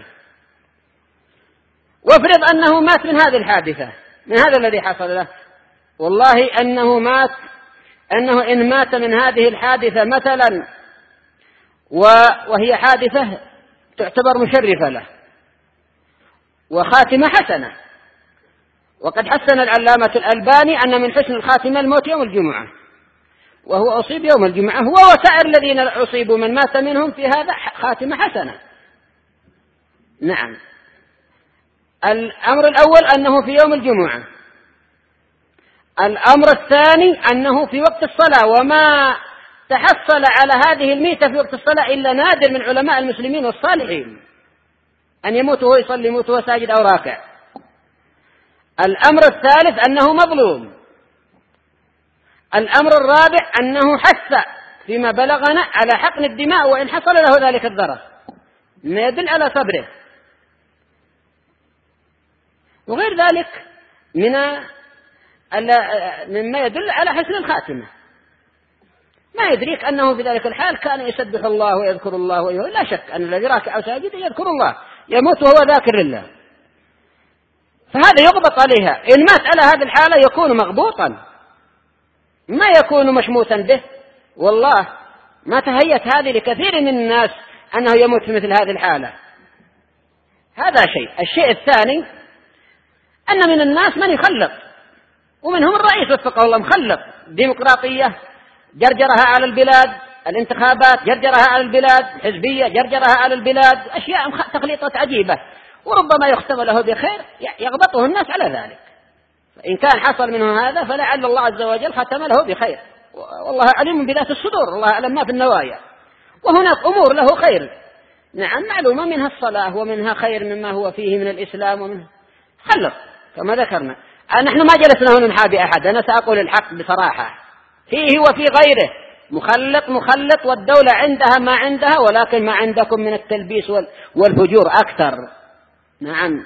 وافرض أنه مات من هذه الحادثة، من هذا الذي حصل له، والله أنه مات أنه إن مات من هذه الحادثة مثلا وهي حادثة تعتبر مشرفة له وخاتمة حسنة، وقد حسن العلامة الألباني أن من حسن الخاتمة الموت يوم الجمعة، وهو أصيب يوم الجمعة هو وسائر الذين أصيبوا من مات منهم في هذا خاتمة حسنة. نعم. الأمر الأول أنه في يوم الجمعة. الأمر الثاني أنه في وقت الصلاة، وما تحصل على هذه الميتة في وقت الصلاة إلا نادر من علماء المسلمين والصالحين، أن يموت وهو يصلي، يموت وهو ساجد أو راكع. الأمر الثالث أنه مظلوم. الأمر الرابع أنه حث فيما بلغنا على حقن الدماء وإن حصل له ذلك الضرر، ما يدل على صبره، وغير ذلك من مما يدل على حسن الخاتمة. ما يدريك أنه في ذلك الحال كان يسبح الله ويذكر الله ويقول، لا شك أن الذي راكع أو ساجد يذكر الله، يموت وهو ذاكر لله، فهذا يغبط عليها. إن مات على هذه الحالة يكون مغبوطا، ما يكون مشموتا به. والله ما تهيت هذه لكثير من الناس أنه يموت في مثل هذه الحالة. هذا شيء. الشيء الثاني أن من الناس من يخلط، ومنهم الرئيس وفقه الله مخلط، ديمقراطية جرجرها على البلاد، الانتخابات جرجرها على البلاد، حزبية جرجرها على البلاد، أشياء تخليطات عجيبة، وربما يختم له بخير يغبطه الناس على ذلك. فإن كان حصل منه هذا فلعل الله عز وجل ختم له بخير، والله عليم بذات الصدور، الله أعلم ما في النوايا. وهناك أمور له خير، نعم معلومة، منها الصلاة ومنها خير مما هو فيه من الإسلام ومنها خلط كما ذكرنا. نحن ما جلسنا هنا نحابي أحد، أنا سأقول الحق بصراحة، فيه وفي غيره مخلط مخلط، والدولة عندها ما عندها، ولكن ما عندكم من التلبيس والفجور أكثر. نعم.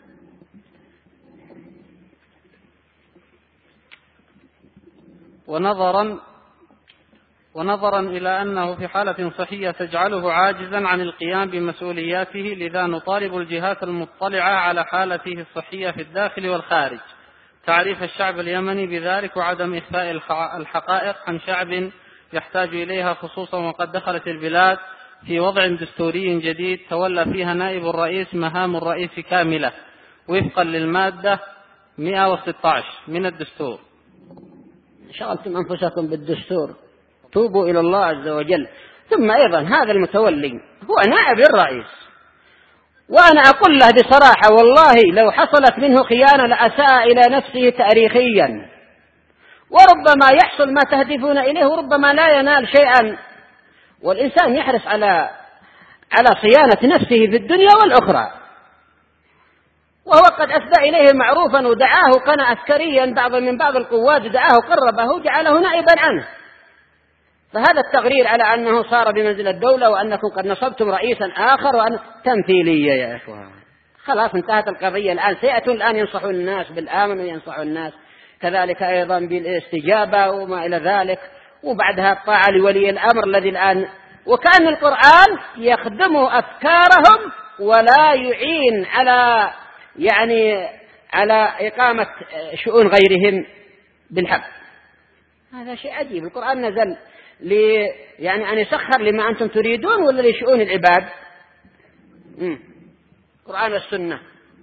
ونظرا ونظرا إلى أنه في حالة صحية تجعله عاجزا عن القيام بمسؤولياته، لذا نطالب الجهات المطلعة على حالته الصحية في الداخل والخارج تعريف الشعب اليمني بذلك، وعدم إخفاء الحقائق عن شعب يحتاج إليها، خصوصا وقد دخلت البلاد في وضع دستوري جديد تولى فيها نائب الرئيس مهام الرئيس كاملة وفقا للمادة مئة وستة عشر من الدستور. شغلتم أنفسكم بالدستور، توبوا إلى الله عز وجل. ثم أيضا هذا المتولي هو نائب الرئيس، وأنا أقول له بصراحة والله لو حصلت منه خيانة لأساء إلى نفسه تاريخيا، وربما يحصل ما تهدفون إليه وربما لا ينال شيئا. والإنسان يحرص على على صيانة نفسه في الدنيا والأخرى، وهو قد أسدى إليه معروفا ودعاه، كان عسكريا بعض من بعض القوات دعاه قربه جعله نائبا عنه. فهذا التغرير على أنه صار بمنزل الدولة وأنكم قد نصبتم رئيسا آخر وأن تمثيلية يا إخوان. خلاص انتهت القضية الآن، سيأتون الآن ينصحوا الناس بالآمن وينصحوا الناس كذلك أيضا بالاستجابة وما إلى ذلك، وبعدها الطاعة لولي الأمر الذي الآن وكأن القرآن يخدم أفكارهم ولا يعين على يعني على إقامة شؤون غيرهم بالحق. هذا شيء عجيب. القرآن نزل لي يعني أن يسخر لما أنتم تريدون ولا لشؤون العباد؟ مم. قرآن والسنة.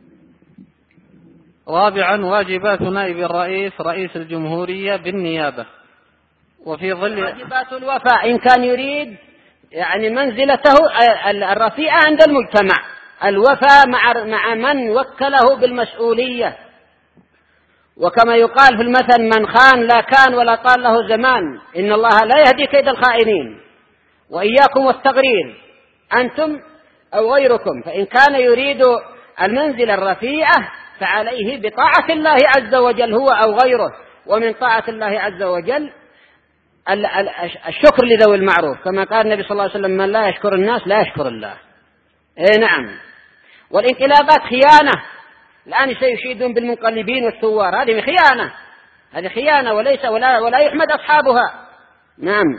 رابعا واجبات نائب الرئيس رئيس الجمهورية بالنيابة. وفي ظل واجبات الوفاء إن كان يريد يعني منزلته الرفيعة عند المجتمع، الوفاء مع مع من وكله بالمسؤولية. وكما يقال في المثل من خان لا كان ولا طال له زمان، إن الله لا يهدي كيد الخائنين. وإياكم والتغرير أنتم أو غيركم، فإن كان يريد المنزل الرفيعة فعليه بطاعة الله عز وجل هو أو غيره، ومن طاعة الله عز وجل الشكر لذوي المعروف، كما قال النبي صلى الله عليه وسلم من لا يشكر الناس لا يشكر الله. إيه نعم. والانقلابات خيانة، الآن سيشيدون بالمنقلبين والثوار، هذه خيانة، هذه خيانة وليس ولا, ولا يحمد أصحابها. نعم.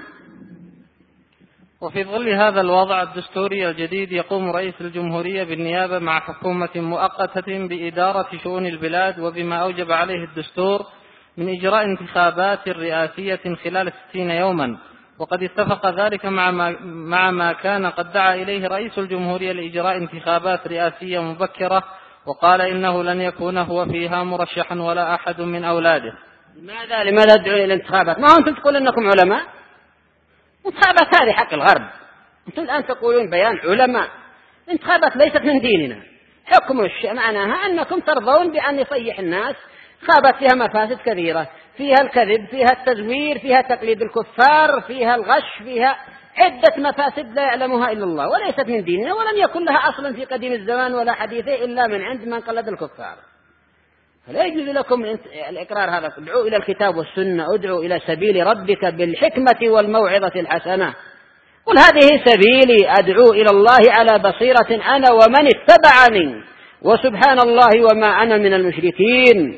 وفي ظل هذا الوضع الدستوري الجديد يقوم رئيس الجمهورية بالنيابة مع حكومة مؤقتة بإدارة شؤون البلاد، وبما أوجب عليه الدستور من إجراء انتخابات رئاسية خلال ستين يوما، وقد اتفق ذلك مع ما, مع ما كان قد دعا إليه رئيس الجمهورية لإجراء انتخابات رئاسية مبكرة، وقال إنه لن يكون هو فيها مرشحا ولا أحد من أولاده. لماذا لماذا تدعون إلى الانتخابات؟ ما أنتم تقولون أنكم علماء؟ الانتخابات هذه حق الغرب، أنتم الآن تقولون بيان علماء. الانتخابات ليست من ديننا، حكم معناها أنكم ترضون بأن يصيح الناس، خابت فيها مفاسد كثيرة. فيها الكذب، فيها التزوير، فيها تقليد الكفار، فيها الغش، فيها عدة مفاسد لا يعلمها إلا الله، وليست من ديننا، ولم يكن لها أصلا في قديم الزمان ولا حديثه إلا من عند من قلد الكفار. فلا يجوز لكم الإقرار هذا. ادعوا إلى الكتاب والسنة، ادعوا إلى سبيل ربك بالحكمة والموعظة الحسنة. قل هذه سبيلي أدعو إلى الله على بصيرة أنا ومن اتبعني وسبحان الله وما أنا من المشركين.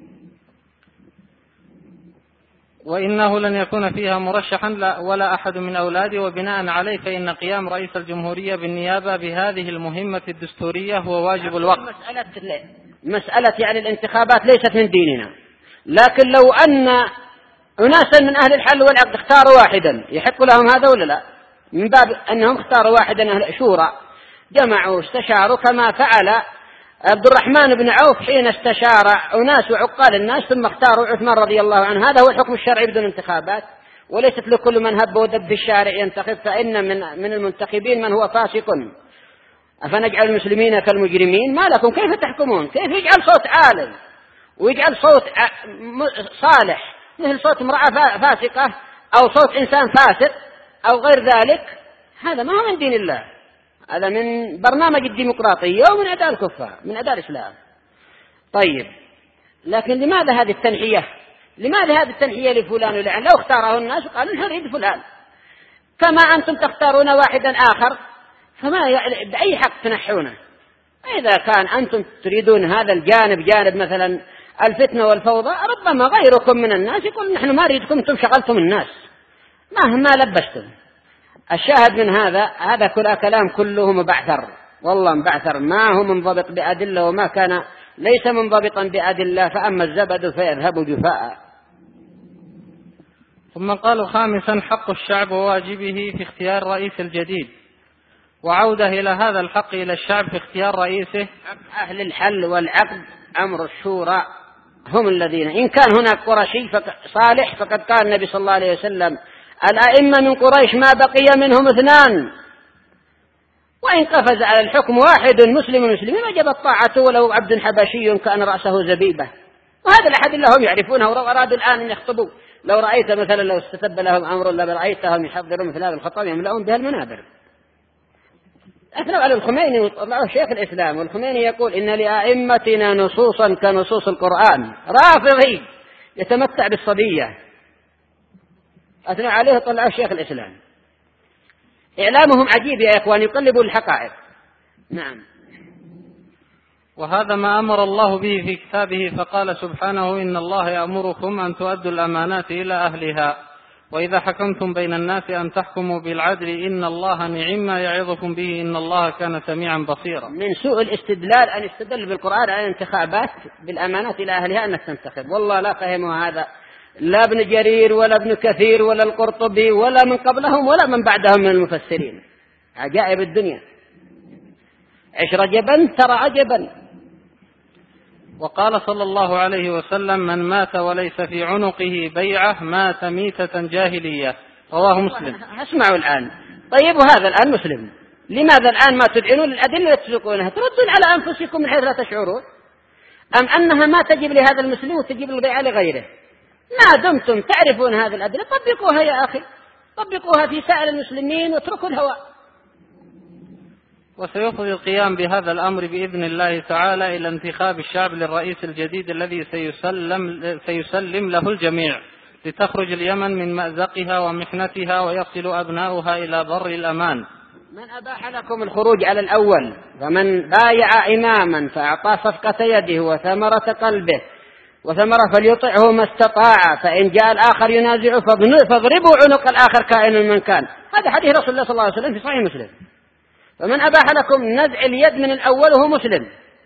وإنه لن يكون فيها مرشحا لا ولا أحد من أولاده، وبناء عليه فإن قيام رئيس الجمهورية بالنيابة بهذه المهمة الدستورية هو واجب الوقت. مسألة, مسألة يعني الانتخابات ليست من ديننا، لكن لو أن أناسا من أهل الحل والعقد اختاروا واحدا يحق لهم هذا ولا لا؟ من باب أنهم اختاروا واحدا أهل شورى، جمعوا استشاروا كما فعل عبد الرحمن بن عوف حين استشار أناس وعقال الناس ثم اختاروا عثمان رضي الله عنه. هذا هو الحكم الشرعي بدون انتخابات، وليست لكل من هب ودب في الشارع ينتخب، فإن من, من المنتخبين من هو فاسق. أفنجعل المسلمين كالمجرمين؟ ما لكم كيف تحكمون؟ كيف يجعل صوت عالي ويجعل صوت صالح مثل صوت امرأة فاسقة أو صوت إنسان فاسق أو غير ذلك؟ هذا ما هو من دين الله، هذا من برنامج الديمقراطية ومن أداء الكفار، من أداء الإسلام. طيب، لكن لماذا هذه التنحية؟ لماذا هذه التنحية لفلان ولعن؟ لو اختاره الناس وقالوا نريد فلان، كما أنتم تختارون واحدا آخر، فما يعني بأي حق تنحونه؟ إذا كان أنتم تريدون هذا الجانب، جانب مثلا الفتنة والفوضى، ربما غيركم من الناس يقول نحن ما نريدكم، أنتم شغلتم الناس مهما لبستم. الشاهد من هذا هذا كل كلام كله مبعثر، والله مبعثر، ما هو منضبط بأدلة، وما كان ليس منضبطا بأدلة، فأما الزبد فيذهب جفاء. ثم قالوا خامسا حق الشعب وواجبه في اختيار رئيس الجديد، وعودة إلى هذا الحق إلى الشعب في اختيار رئيسه. أهل الحل والعقد أمر الشورى هم الذين، إن كان هناك قرشي صالح فقد قال النبي صلى الله عليه وسلم الأئمة من قريش ما بقي منهم اثنان، وإن قفز على الحكم واحد مسلم مسلم وجبت طاعته ولو عبد حبشي كان رأسه زبيبة. وهذا الأحد اللي هم يعرفونه، ولو أرادوا الآن أن يخطبوا، لو رأيت مثلا لو استتب لهم أمر لرأيتهم يحضرون مثل هذا الخطاب يملؤون بها المنابر. أثنوا على الخميني وطلعوا شيخ الإسلام، والخميني يقول إن لأئمتنا نصوصا كنصوص القرآن، رافضي يتمتع بالصبية. أثنوا عليه وطلعوا شيخ الإسلام. إعلامهم عجيب يا إخوان، يقلبوا الحقائق. نعم. وهذا ما أمر الله به في كتابه، فقال سبحانه إن الله يأمركم أن تؤدوا الأمانات إلى أهلها وإذا حكمتم بين الناس أن تحكموا بالعدل إن الله نعم ما يعظكم به إن الله كان سميعا بصيرا. من سوء الاستدلال أن يستدل بالقرآن على الانتخابات بالأمانات إلى أهلها أنك تنتخب، والله لا فهموا هذا لا ابن جرير ولا ابن كثير ولا القرطبي ولا من قبلهم ولا من بعدهم من المفسرين. عجائب الدنيا. عش رجبا ترى عجبا. وقال صلى الله عليه وسلم من مات وليس في عنقه بيعة مات ميتة جاهلية، رواه مسلم. اسمعوا الآن. طيب وهذا الآن مسلم، لماذا الآن ما تدعنون الأدلة تسوقونها؟ تردون على أنفسكم من حيث لا تشعرون، أم أنها ما تجب لهذا المسلم وتجب البيعة لغيره؟ ما دمتم تعرفون هذه الأدلة طبقوها يا أخي، طبقوها في سائر المسلمين واتركوا الهوى. وسيفضي القيام بهذا الأمر بإذن الله تعالى إلى انتخاب الشعب للرئيس الجديد الذي سيسلم, سيسلم له الجميع لتخرج اليمن من مأزقها ومحنتها ويصل أبناؤها إلى بر الأمان. من أباح لكم الخروج على الأول فمن بايع إماما فأعطى صفقة يده وثمرة قلبه وثمرة فليطعه ما استطاع، فإن جاء الآخر ينازعه فاضربوا عنق الآخر كائن من كان. هذا حديث رسول الله صلى الله عليه وسلم في صحيح مسلم. فمن أباح لكم نزع اليد من الأول وهو مسلم.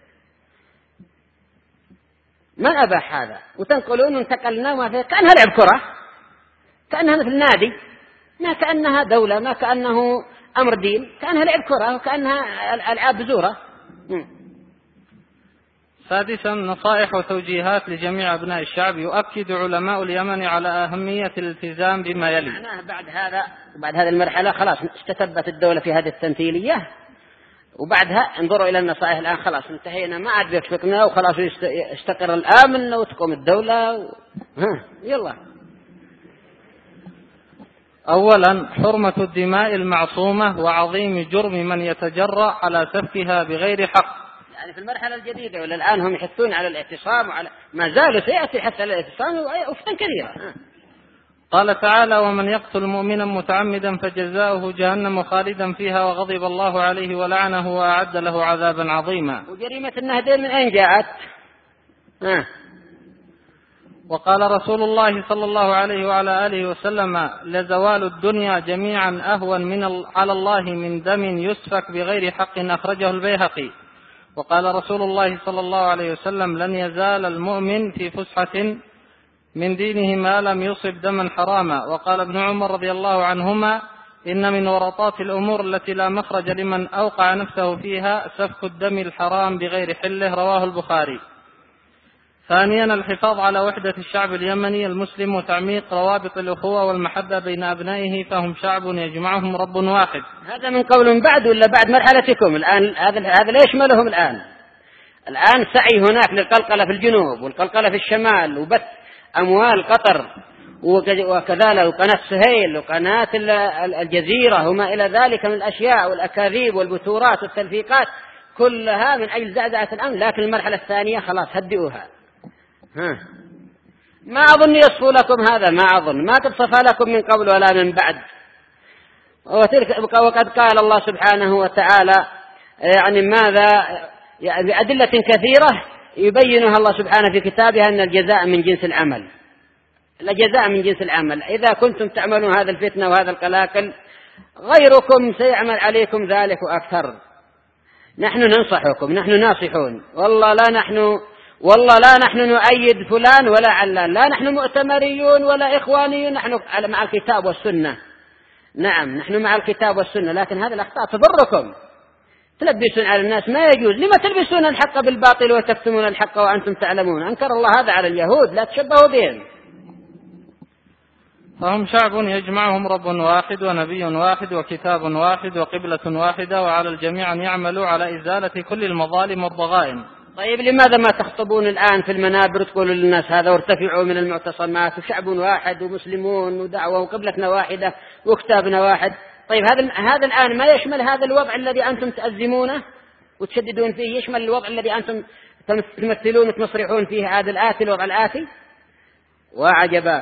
من أباح هذا؟ وتنقلون انتقلنا ما فيه كأنها لعب كرة، كأنها مثل نادي، ما كأنها دولة، ما كأنه أمر دين، كأنها لعب كرة وكأنها ألعاب بزورة. سادسا نصائح وتوجيهات لجميع أبناء الشعب. يؤكد علماء اليمن على أهمية الالتزام بما يلي. معناه بعد هذا بعد هذه المرحلة خلاص استتبت الدولة في هذه التمثيلية، وبعدها انظروا إلى النصائح. الآن خلاص انتهينا، ما عاد يكفكنا وخلاص يستقر الأمن وتقوم الدولة ها يلا. أولا حرمة الدماء المعصومة وعظيم جرم من يتجرأ على سفكها بغير حق. يعني في المرحلة الجديدة ولا الآن هم يحثون على الاعتصام وعلى ما زالوا سيأتي حتى على الاعتصام وفتن كثيرة. قال تعالى: ومن يقتل مؤمنا متعمدا فجزاؤه جهنم خالدا فيها وغضب الله عليه ولعنه وأعد له عذابا عظيما. وجريمة النهدين من أين جاءت؟ ها. وقال رسول الله صلى الله عليه وعلى آله وسلم: لزوال الدنيا جميعا أهون من على الله من دم يسفك بغير حق، أخرجه البيهقي. وقال رسول الله صلى الله عليه وسلم: لن يزال المؤمن في فسحة من دينه ما لم يصب دما حراما. وقال ابن عمر رضي الله عنهما: إن من ورطات الأمور التي لا مخرج لمن أوقع نفسه فيها سفك الدم الحرام بغير حله، رواه البخاري. ثانيا الحفاظ على وحدة الشعب اليمني المسلم وتعميق روابط الأخوة والمحبة بين أبنائه، فهم شعب يجمعهم رب واحد. هذا من قول بعد ولا بعد مرحلتكم الآن؟ هذا هذا لا يشملهم الآن. الآن سعي هناك للقلقلة في الجنوب والقلقلة في الشمال وبث أموال قطر وكذلك قناة سهيل وقناة الجزيرة وما إلى ذلك من الأشياء والأكاذيب والبثورات والتلفيقات كلها من أجل زعزعة الأمن. لكن المرحلة الثانية خلاص هدئوها. ها. ما أظن يصفو لكم هذا، ما أظن ما قد صفى لكم من قبل ولا من بعد. وقد قال الله سبحانه وتعالى يعني ماذا يعني بأدلة كثيرة يبينها الله سبحانه في كتابه أن الجزاء من جنس العمل. الجزاء من جنس العمل. إذا كنتم تعملون هذا الفتنة وهذا القلاقل غيركم سيعمل عليكم ذلك وأكثر. نحن ننصحكم، نحن ناصحون، والله لا نحن والله لا نحن نؤيد فلان ولا علان، لا نحن مؤتمريون ولا إخوانيون، نحن مع الكتاب والسنة. نعم نحن مع الكتاب والسنة، لكن هذه الأخطاء تضركم. تلبسون على الناس ما يجوز. لما تلبسون الحق بالباطل وتكتمون الحق وأنتم تعلمون؟ أنكر الله هذا على اليهود، لا تشبهوا بهم. فهم شعب يجمعهم رب واحد ونبي واحد وكتاب واحد وقبلة واحدة، وعلى الجميع أن يعملوا على إزالة كل المظالم والضغائن. طيب لماذا ما تخطبون الآن في المنابر تقولوا للناس هذا وارتفعوا من المعتصمات وشعب واحد ومسلمون ودعوة وقبلتنا واحدة وكتابنا واحد؟ طيب هذا هذا الآن ما يشمل هذا الوضع الذي أنتم تأزمونه وتشددون فيه؟ يشمل الوضع الذي أنتم تمثلون وتصرحون فيه هذا الآتي الوضع الآتي؟ وعجبا.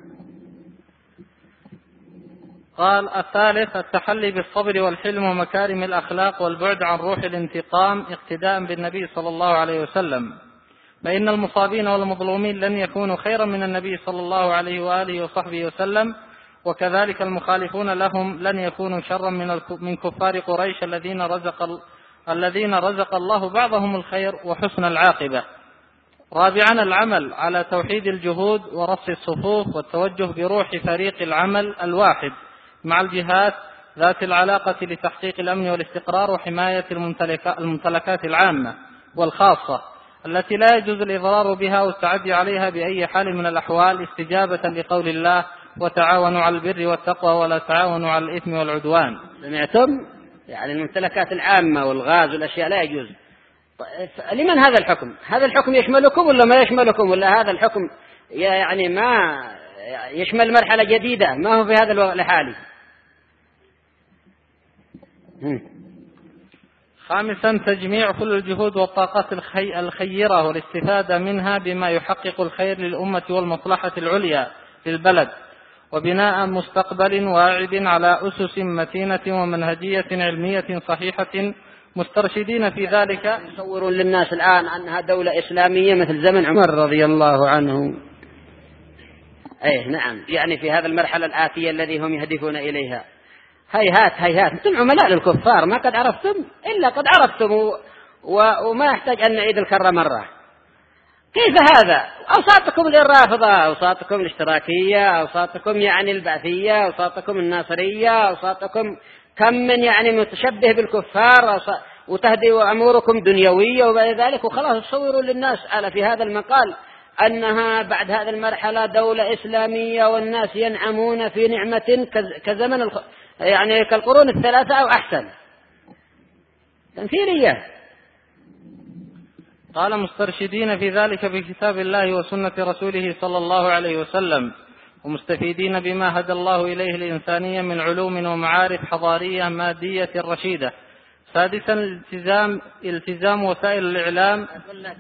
قال الثالث التحلي بالصبر والحلم ومكارم الأخلاق والبعد عن روح الانتقام اقتداء بالنبي صلى الله عليه وسلم، فإن المصابين والمظلومين لن يكونوا خيرا من النبي صلى الله عليه وآله وصحبه وسلم، وكذلك المخالفون لهم لن يكونوا شرا من كفار قريش الذين رزق الذين رزق الله بعضهم الخير وحسن العاقبة. رابعا العمل على توحيد الجهود ورص الصفوف والتوجه بروح فريق العمل الواحد مع الجهات ذات العلاقة لتحقيق الأمن والاستقرار وحماية الممتلكات العامة والخاصة التي لا يجوز الإضرار بها والتعدي عليها بأي حال من الأحوال، استجابة لقول الله: وتعاونوا على البر والتقوى ولا تعاونوا على الإثم والعدوان. سمعتم؟ يعني الممتلكات العامة والغاز والأشياء لا يجوز. لمن هذا الحكم؟ هذا الحكم يشملكم ولا ما يشملكم؟ ولا هذا الحكم يعني ما يشمل مرحلة جديدة ما هو في هذا الوضع الحالي؟ خامسا تجميع كل الجهود والطاقات الخي... الخيرة والاستفادة منها بما يحقق الخير للأمة والمصلحة العليا للبلد، وبناء مستقبل واعد على أسس متينة ومنهجية علمية صحيحة، مسترشدين في ذلك. يصورون للناس الآن أنها دولة إسلامية مثل زمن عمر رضي الله عنه. أيه نعم، يعني في هذا المرحلة الآتية الذي هم يهدفون إليها. هيهات هيهات، أنتم عملاء للكفار، ما قد عرفتم إلا قد عرفتم و... و... وما يحتاج أن نعيد الكرة مرة. كيف هذا؟ أوساطكم للرافضة، أوساطكم الاشتراكية، أوساطكم يعني البعثية، أوساطكم الناصرية، أوساطكم كم من يعني متشبه بالكفار، وتهدي أموركم دنيوية وبعد ذلك، وخلاص تصوروا للناس على في هذا المقال أنها بعد هذه المرحلة دولة إسلامية والناس ينعمون في نعمة كزمن الخ... يعني كالقرون الثلاثة أو أحسن. تمثيلية. قال مسترشدين في ذلك بكتاب الله وسنة رسوله صلى الله عليه وسلم، ومستفيدين بما هدى الله إليه الإنسانية من علوم ومعارف حضارية مادية رشيدة. سادسا التزام, التزام وسائل الإعلام.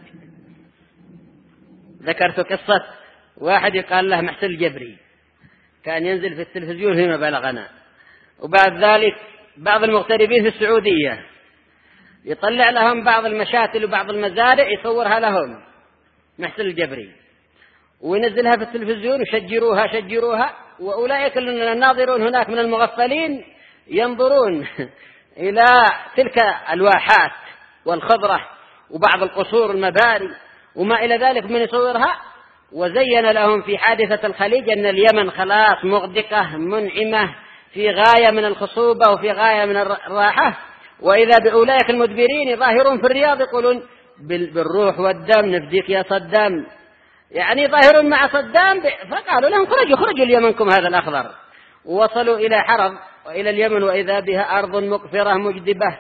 ذكرت قصة واحد يقال له محسن الجبري، كان ينزل في التلفزيون فيما بلغنا، وبعد ذلك بعض المغتربين في السعودية يطلع لهم بعض المشاتل وبعض المزارع يصورها لهم محسن الجبري وينزلها في التلفزيون وشجروها شجروها، وأولئك الناظرون هناك من المغفلين ينظرون إلى تلك الواحات والخضرة وبعض القصور المباني وما إلى ذلك من يصورها، وزين لهم في حادثة الخليج أن اليمن خلاص مغدقة منعمة في غاية من الخصوبة وفي غاية من الراحة، وإذا بأولئك المدبرين ظاهرون في الرياض يقولون بالروح والدم نفديك يا صدام، يعني ظاهرون مع صدام، فقالوا لهم خرجوا خرجوا ليمنكم هذا الأخضر، ووصلوا إلى حرب وإلى اليمن وإذا بها أرض مقفرة مجدبة.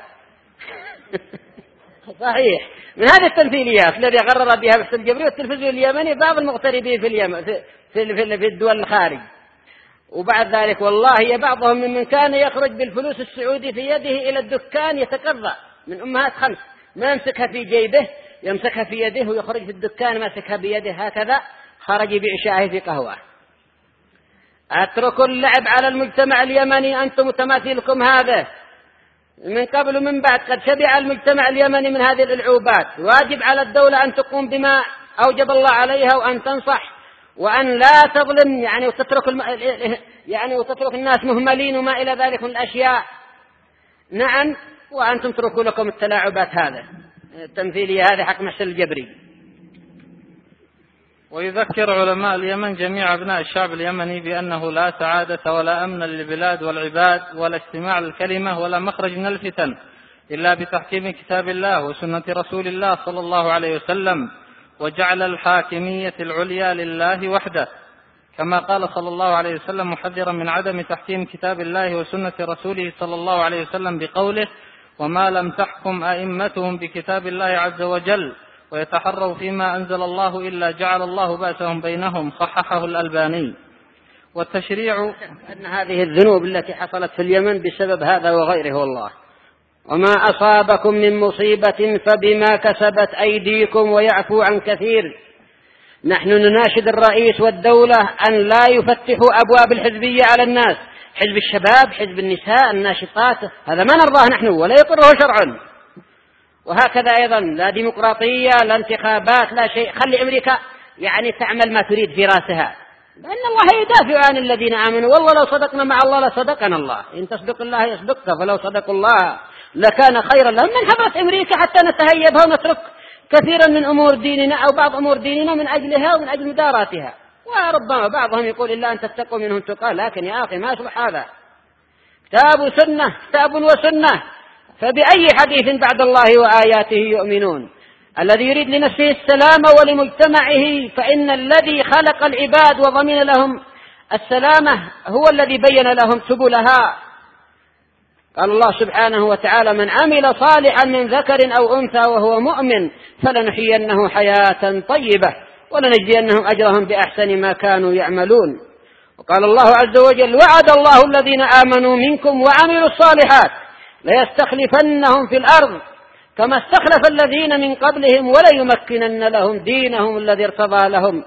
صحيح، من هذه التمثيليات الذي غرر بها محسن الجبري والتلفزيون اليمني بعض المغتربين في اليمن في, في, في, في الدول الخارج. وبعد ذلك والله بعضهم ممن كان يخرج بالفلوس السعودي في يده إلى الدكان يتقضى من أمهات خمس، ما يمسكها في جيبه يمسكها في يده ويخرج في الدكان ماسكها بيده هكذا، خرج يبيع شاهي في قهوة. اتركوا اللعب على المجتمع اليمني، أنتم تماثيلكم هذا من قبل ومن بعد قد شبع المجتمع اليمني من هذه الألعوبات. واجب على الدولة أن تقوم بما أوجب الله عليها وأن تنصح وأن لا تظلم، يعني وتترك الم... يعني وتترك الناس مهملين وما إلى ذلك من الأشياء. نعم، وأنتم تركوا لكم التلاعبات هذا التمثيلية هذا حق محسن الجبري. ويذكر علماء اليمن جميع أبناء الشعب اليمني بأنه لا سعادة ولا أمن للبلاد والعباد ولا اجتماع الكلمة ولا مخرج من الفتن إلا بتحكيم كتاب الله وسنة رسول الله صلى الله عليه وسلم، وجعل الحاكمية العليا لله وحده، كما قال صلى الله عليه وسلم محذرا من عدم تحكيم كتاب الله وسنة رسوله صلى الله عليه وسلم بقوله: وما لم تحكم أئمتهم بكتاب الله عز وجل ويتحروا فيما أنزل الله إلا جعل الله بأسهم بينهم. صححه الألباني. والتشريع أن هذه الذنوب التي حصلت في اليمن بسبب هذا وغيره، والله وما أصابكم من مصيبة فبما كسبت أيديكم ويعفو عن كثير. نحن نناشد الرئيس والدولة أن لا يفتحوا أبواب الحزبية على الناس، حزب الشباب، حزب النساء، الناشطات، هذا ما نرضاه نحن ولا يقره شرعا. وهكذا أيضا لا ديمقراطية لا انتخابات لا شيء، خلي أمريكا يعني تعمل ما تريد في راسها، لأن الله يدافع عن الذين آمنوا. والله لو صدقنا مع الله لصدقنا الله، إن تصدق الله يصدقك، فلو صدقوا الله لكان خيرا لهم. من حضرت أمريكا حتى نتهيبها ونترك كثيرا من أمور ديننا أو بعض أمور ديننا من أجلها ومن أجل مداراتها. وربما بعضهم يقول إلا أن تتقوا منهم تقى، لكن يا أخي ما يصلح هذا. كتاب وسنة، كتاب وسنة، فبأي حديث بعد الله وآياته يؤمنون؟ الذي يريد لنفسه السلامة ولمجتمعه، فإن الذي خلق العباد وضمن لهم السلامة هو الذي بين لهم سبلها. قال الله سبحانه وتعالى: من عمل صالحا من ذكر أو أنثى وهو مؤمن فلنحيينه حياة طيبة ولنجزينهم أجرهم بأحسن ما كانوا يعملون. وقال الله عز وجل: وعد الله الذين آمنوا منكم وعملوا الصالحات ليستخلفنهم في الأرض كما استخلف الذين من قبلهم وليمكنن لهم دينهم الذي ارتضى لهم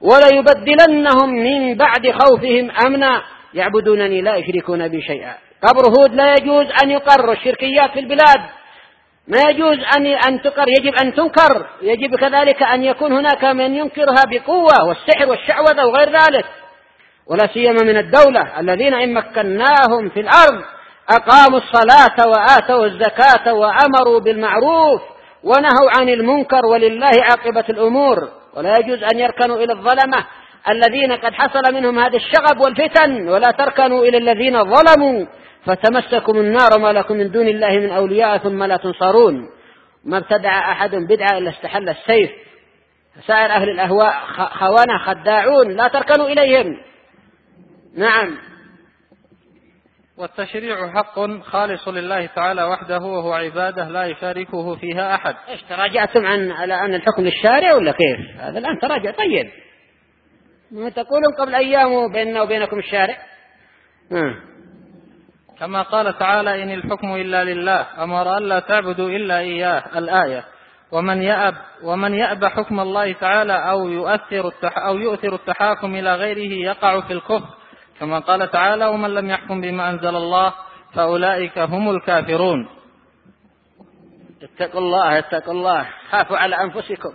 وليبدلنهم من بعد خوفهم أمنا يعبدونني لا يشركون بي شيئا. قبر هود لا يجوز أن يقر، الشركيات في البلاد ما يجوز أن أن تقر، يجب أن تنكر، يجب كذلك أن يكون هناك من ينكرها بقوة، والسحر والشعوذة وغير ذلك. ولا سيما من الدولة الذين إن مكناهم في الأرض أقاموا الصلاة وآتوا الزكاة وأمروا بالمعروف ونهوا عن المنكر ولله عاقبة الأمور. ولا يجوز أن يركنوا إلى الظلمة الذين قد حصل منهم هذا الشغب والفتن، ولا تركنوا إلى الذين ظلموا فتمسكم النار ما لكم من دون الله من أولياء ثم لا تنصرون. ما ابتدع أحد بدعة إلا استحل السيف. سائر أهل الأهواء خوانة خداعون، لا تركنوا إليهم. نعم. والتشريع حق خالص لله تعالى وحده، وهو عبادة لا يشاركه فيها أحد. إيش تراجعتم عن على أن الحكم للشارع ولا كيف؟ هذا الآن تراجع. طيب ما تقولون قبل أيام بيننا وبينكم الشارع؟ آه. كما قال تعالى: إن الحكم إلا لله أمر ألا تعبدوا إلا إياه، الآية. ومن يأب ومن يأبى حكم الله تعالى أو يؤثر التح أو يؤثر التحاكم إلى غيره يقع في الكفر، كما قال تعالى: ومن لم يحكم بما أنزل الله فأولئك هم الكافرون. اتقوا الله اتقوا الله، خافوا على أنفسكم.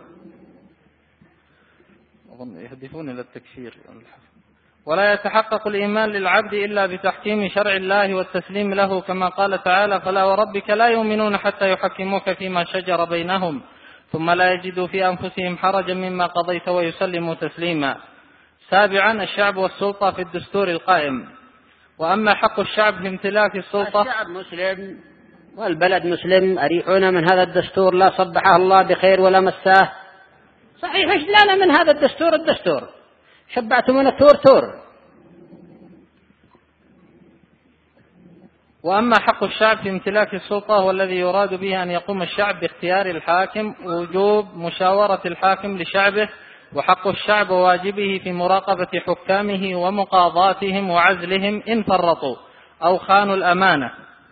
أظن يهدفون إلى التكفير. ولا يتحقق الإيمان للعبد إلا بتحكيم شرع الله والتسليم له، كما قال تعالى: فلا وربك لا يؤمنون حتى يحكموك فيما شجر بينهم ثم لا يجدوا في أنفسهم حرجا مما قضيت ويسلموا تسليما. سابعا الشعب والسلطة في الدستور القائم. وأما حق الشعب في امتلاك السلطة، الشعب مسلم والبلد مسلم، أريحونا من هذا الدستور، لا صبحه الله بخير ولا مساه. صحيح، ايش لنا من هذا الدستور؟ الدستور شبعتمونا تور تور. وأما حق الشعب في امتلاك السلطة والذي يراد به أن يقوم الشعب باختيار الحاكم، وجوب مشاورة الحاكم لشعبه، وحق الشعب وواجبه في مراقبة حكامه ومقاضاتهم وعزلهم إن فرطوا أو خانوا الأمانة.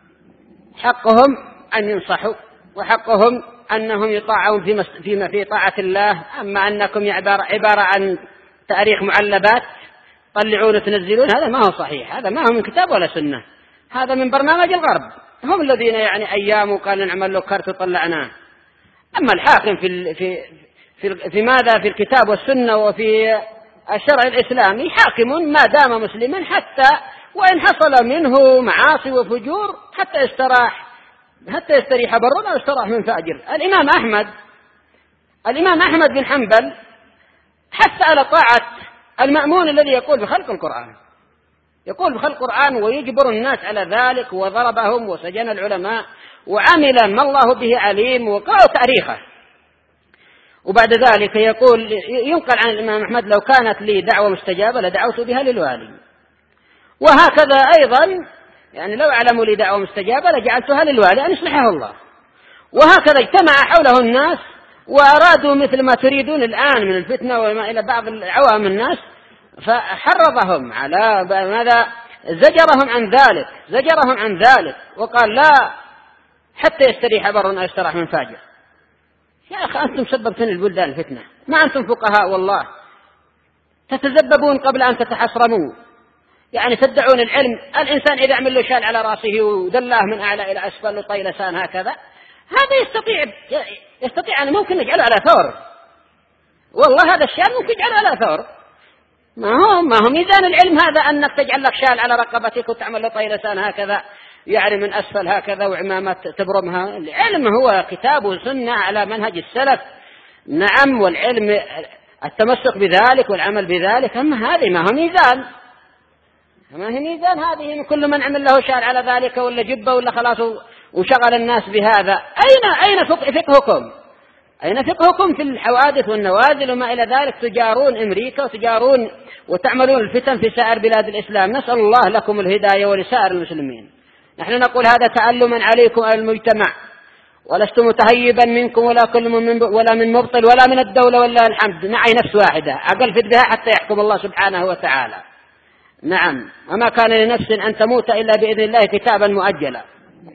حقهم أن ينصحوا، وحقهم أنهم يطاعون فيما في طاعة الله. أما أنكم عبارة عن تاريخ معلبات طلعون وتنزلون، هذا ما هو صحيح، هذا ما هو من كتاب ولا سنة، هذا من برنامج الغرب، هم الذين يعني أيام قالوا نعمل له كرت وطلعناه. أما الحاكم في في في, في ماذا في الكتاب والسنة وفي الشرع الإسلامي، حاكم ما دام مسلما، حتى وإن حصل منه معاصي وفجور حتى يستراح حتى يستريح بر أو يستراح من فاجر. الإمام أحمد الإمام أحمد بن حنبل حث على طاعة المأمون الذي يقول بخلق القرآن، يقول بخلق القرآن ويجبر الناس على ذلك، وضربهم وسجن العلماء وعمل ما الله به عليم، وقرأوا تاريخه. وبعد ذلك يقول ينقل عن الإمام أحمد: لو كانت لي دعوة مستجابة لدعوت بها للوالي. وهكذا أيضا يعني لو أعلم لي دعوة مستجابة لجعلتها للوالي أن يصلحه الله. وهكذا اجتمع حوله الناس وأرادوا مثل ما تريدون الآن من الفتنة وما إلى بعض العوام الناس، فحرضهم على ماذا؟ زجرهم عن ذلك زجرهم عن ذلك وقال: لا حتى يستريح بر أو يستراح من فاجر. يا أخي أنتم سببتم البلدان الفتنة، ما أنتم فقهاء والله، تتذبذبون قبل أن تتحصرموا، يعني تدعون العلم. الإنسان إذا عمل له شال على رأسه ودلاه من أعلى إلى أسفل وطي لسان هكذا، هذا يستطيع يستطيع أن ممكن نجعله على ثور، والله هذا الشال ممكن يجعله على ثور. ما هو ما هو ميزان العلم هذا أنك تجعل لك شال على رقبتك وتعمل له طي لسان هكذا، يعني من أسفل هكذا، وعمامة تبرمها. العلم هو كتاب وسنة على منهج السلف، نعم، والعلم التمسك بذلك والعمل بذلك. أما هذه ما هو ميزان، ما هي ميزان هذه من كل من عمل له شال على ذلك ولا جبه ولا خلاص وشغل الناس بهذا. أين أين فقهكم؟ أين فقهكم في الحوادث والنوازل وما إلى ذلك؟ تجارون أمريكا وتجارون وتعملون الفتن في سائر بلاد الإسلام. نسأل الله لكم الهداية ولسائر المسلمين. نحن نقول هذا تعلما عليكم على المجتمع، ولست متهيبا منكم ولا كل من ولا من مبطل ولا من الدولة ولا الحمد، معي نفس واحدة أقل بها حتى يحكم الله سبحانه وتعالى. نعم، وما كان لنفس أن تموت إلا بإذن الله كتابا مؤجلا.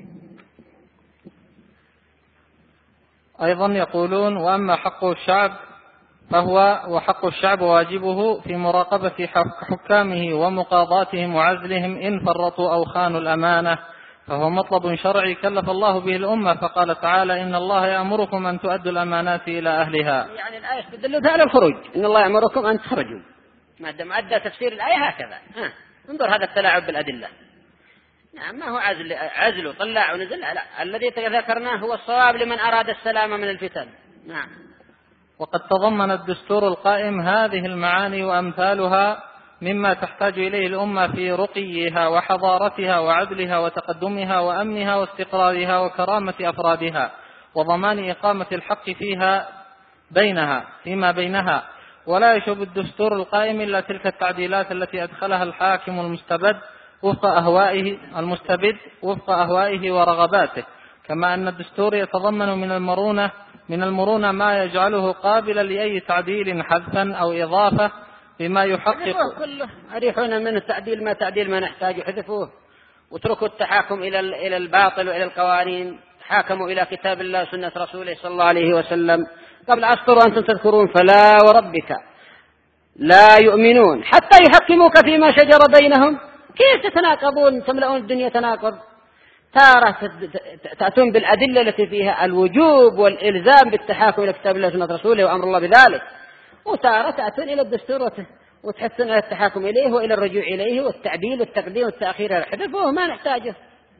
أيضا يقولون: وأما حق الشعب فهو وحق الشعب واجبه في مراقبة حكامه ومقاضاتهم وعزلهم إن فرطوا أو خانوا الأمانة، فهو مطلب شرعي كلف الله به الأمة، فقال تعالى: إن الله يأمركم أن تؤدوا الأمانات إلى أهلها. يعني الآية تدل على الخروج، إن الله يأمركم أن تخرجوا، ما دام أدى تفسير الآية هكذا. ها. انظر هذا التلاعب بالأدلة. نعم، ما هو عزل عزل وطلع ونزل، لا، الذي ذكرناه هو الصواب لمن أراد السلامة من الفتن. نعم. وقد تضمن الدستور القائم هذه المعاني وأمثالها مما تحتاج إليه الأمة في رقيها وحضارتها وعدلها وتقدمها وأمنها واستقرارها وكرامة أفرادها وضمان إقامة الحق فيها بينها فيما بينها. ولا يشوب الدستور القائم إلا تلك التعديلات التي أدخلها الحاكم المستبد وفق أهوائه المستبد وفق أهوائه ورغباته، كما أن الدستور يتضمن من المرونة من المرونة ما يجعله قابلا لأي تعديل حذفا أو إضافة بما يحقق كله. أريحونا من التعديل ما تعديل ما نحتاج حذفوه، واتركوا التحاكم إلى إلى الباطل وإلى القوانين، تحاكموا إلى كتاب الله وسنة رسوله صلى الله عليه وسلم. قبل عصر وأنتم تذكرون فلا وربك لا يؤمنون حتى يحكموك فيما شجر بينهم. كيف تتناقضون؟ تملؤون الدنيا تناقض. تارة تأتون بالأدلة التي فيها الوجوب والإلزام بالتحاكم إلى كتاب الله وسنة رسوله وأمر الله بذلك، وتارة تأتون إلى الدستور وتحثون على التحاكم إليه وإلى الرجوع إليه والتعديل والتقديم والتأخير حذفوه ما نحتاجه.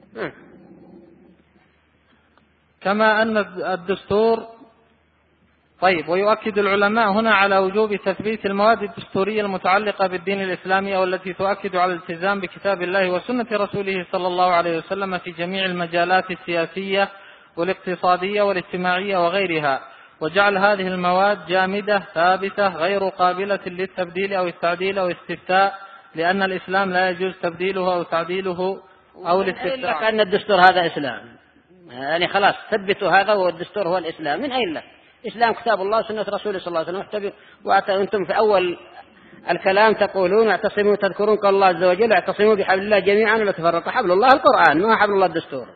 كما أن الدستور طيب. ويؤكد العلماء هنا على وجوب تثبيت المواد الدستورية المتعلقة بالدين الإسلامي والتي تؤكد على الالتزام بكتاب الله وسنة رسوله صلى الله عليه وسلم في جميع المجالات السياسية والاقتصادية والاجتماعية وغيرها، وجعل هذه المواد جامدة ثابتة غير قابلة للتبديل أو التعديل أو الاستفتاء، لأن الإسلام لا يجوز تبديله أو تعديله أو الاستفتاء. كأن الدستور هذا إسلام، يعني خلاص ثبتوا هذا والدستور هو الإسلام. من أين له؟ إسلام كتاب الله وسنة رسوله صلى الله عليه وسلم. وأنتم في أول الكلام تقولون اعتصموا تذكرون قال الله عز وجل اعتصموا بحبل الله جميعا ولا تفرقوا. حبل الله القرآن، ما حبل الله الدستور.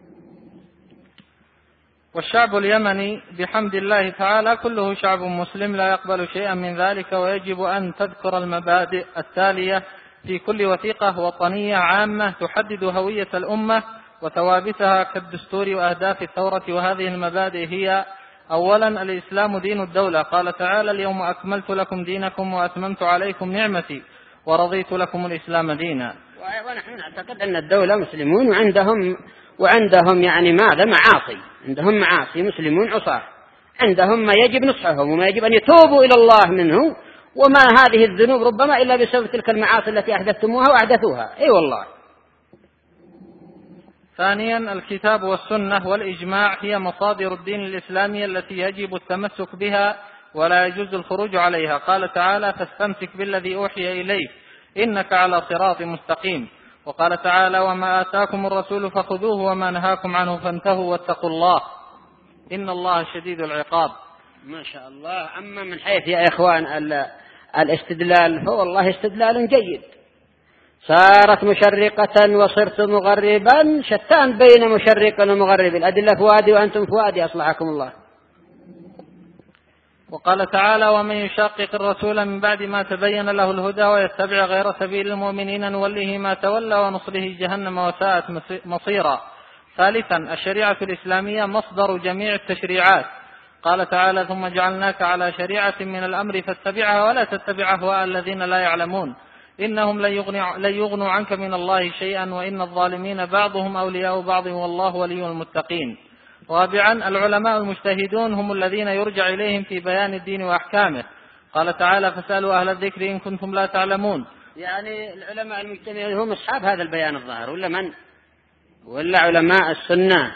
والشعب اليمني بحمد الله تعالى كله شعب مسلم لا يقبل شيئا من ذلك، ويجب أن تذكر المبادئ التالية في كل وثيقة وطنية عامة تحدد هوية الأمة وثوابتها كالدستور وأهداف الثورة. وهذه المبادئ هي: أولا الإسلام دين الدولة، قال تعالى: اليوم أكملت لكم دينكم وأتممت عليكم نعمتي ورضيت لكم الإسلام دينا. ونحن نعتقد أن الدولة مسلمون وعندهم وعندهم يعني ماذا معاصي، عندهم معاصي، مسلمون عصاة، عندهم ما يجب نصحهم وما يجب أن يتوبوا إلى الله منه، وما هذه الذنوب ربما إلا بسبب تلك المعاصي التي أحدثتموها وأحدثوها. أي أيوة والله. ثانيا الكتاب والسنة والإجماع هي مصادر الدين الإسلامي التي يجب التمسك بها ولا يجوز الخروج عليها. قال تعالى: فاستمسك بالذي أوحي إليك إنك على صراط مستقيم. وقال تعالى: وما آتاكم الرسول فخذوه وما نهاكم عنه فانتهوا واتقوا الله إن الله شديد العقاب. ما شاء الله. أما من حيث يا إخوان الاستدلال فوالله استدلال جيد. صارت مشرقة وصرت مغربا، شتان بين مشرق ومغرب، الأدلة فوادي وأنتم فوادي أصلحكم الله. وقال تعالى: ومن يشاقق الرسول من بعد ما تبين له الهدى ويتبع غير سبيل المؤمنين نوله ما تولى ونصله جهنم وساءت مصيرا. ثالثا الشريعة الإسلامية مصدر جميع التشريعات. قال تعالى: ثم جعلناك على شريعة من الأمر فاتبعها ولا تتبع أهواء الذين لا يعلمون إنهم لن يغنوا عنك من الله شيئا وإن الظالمين بعضهم أولياء بعض والله ولي المتقين. رابعا العلماء المجتهدون هم الذين يرجع إليهم في بيان الدين وأحكامه. قال تعالى: فاسألوا أهل الذكر إن كنتم لا تعلمون. يعني العلماء المجتهدون هم أصحاب هذا البيان الظاهر ولا من؟ ولا علماء السنة؟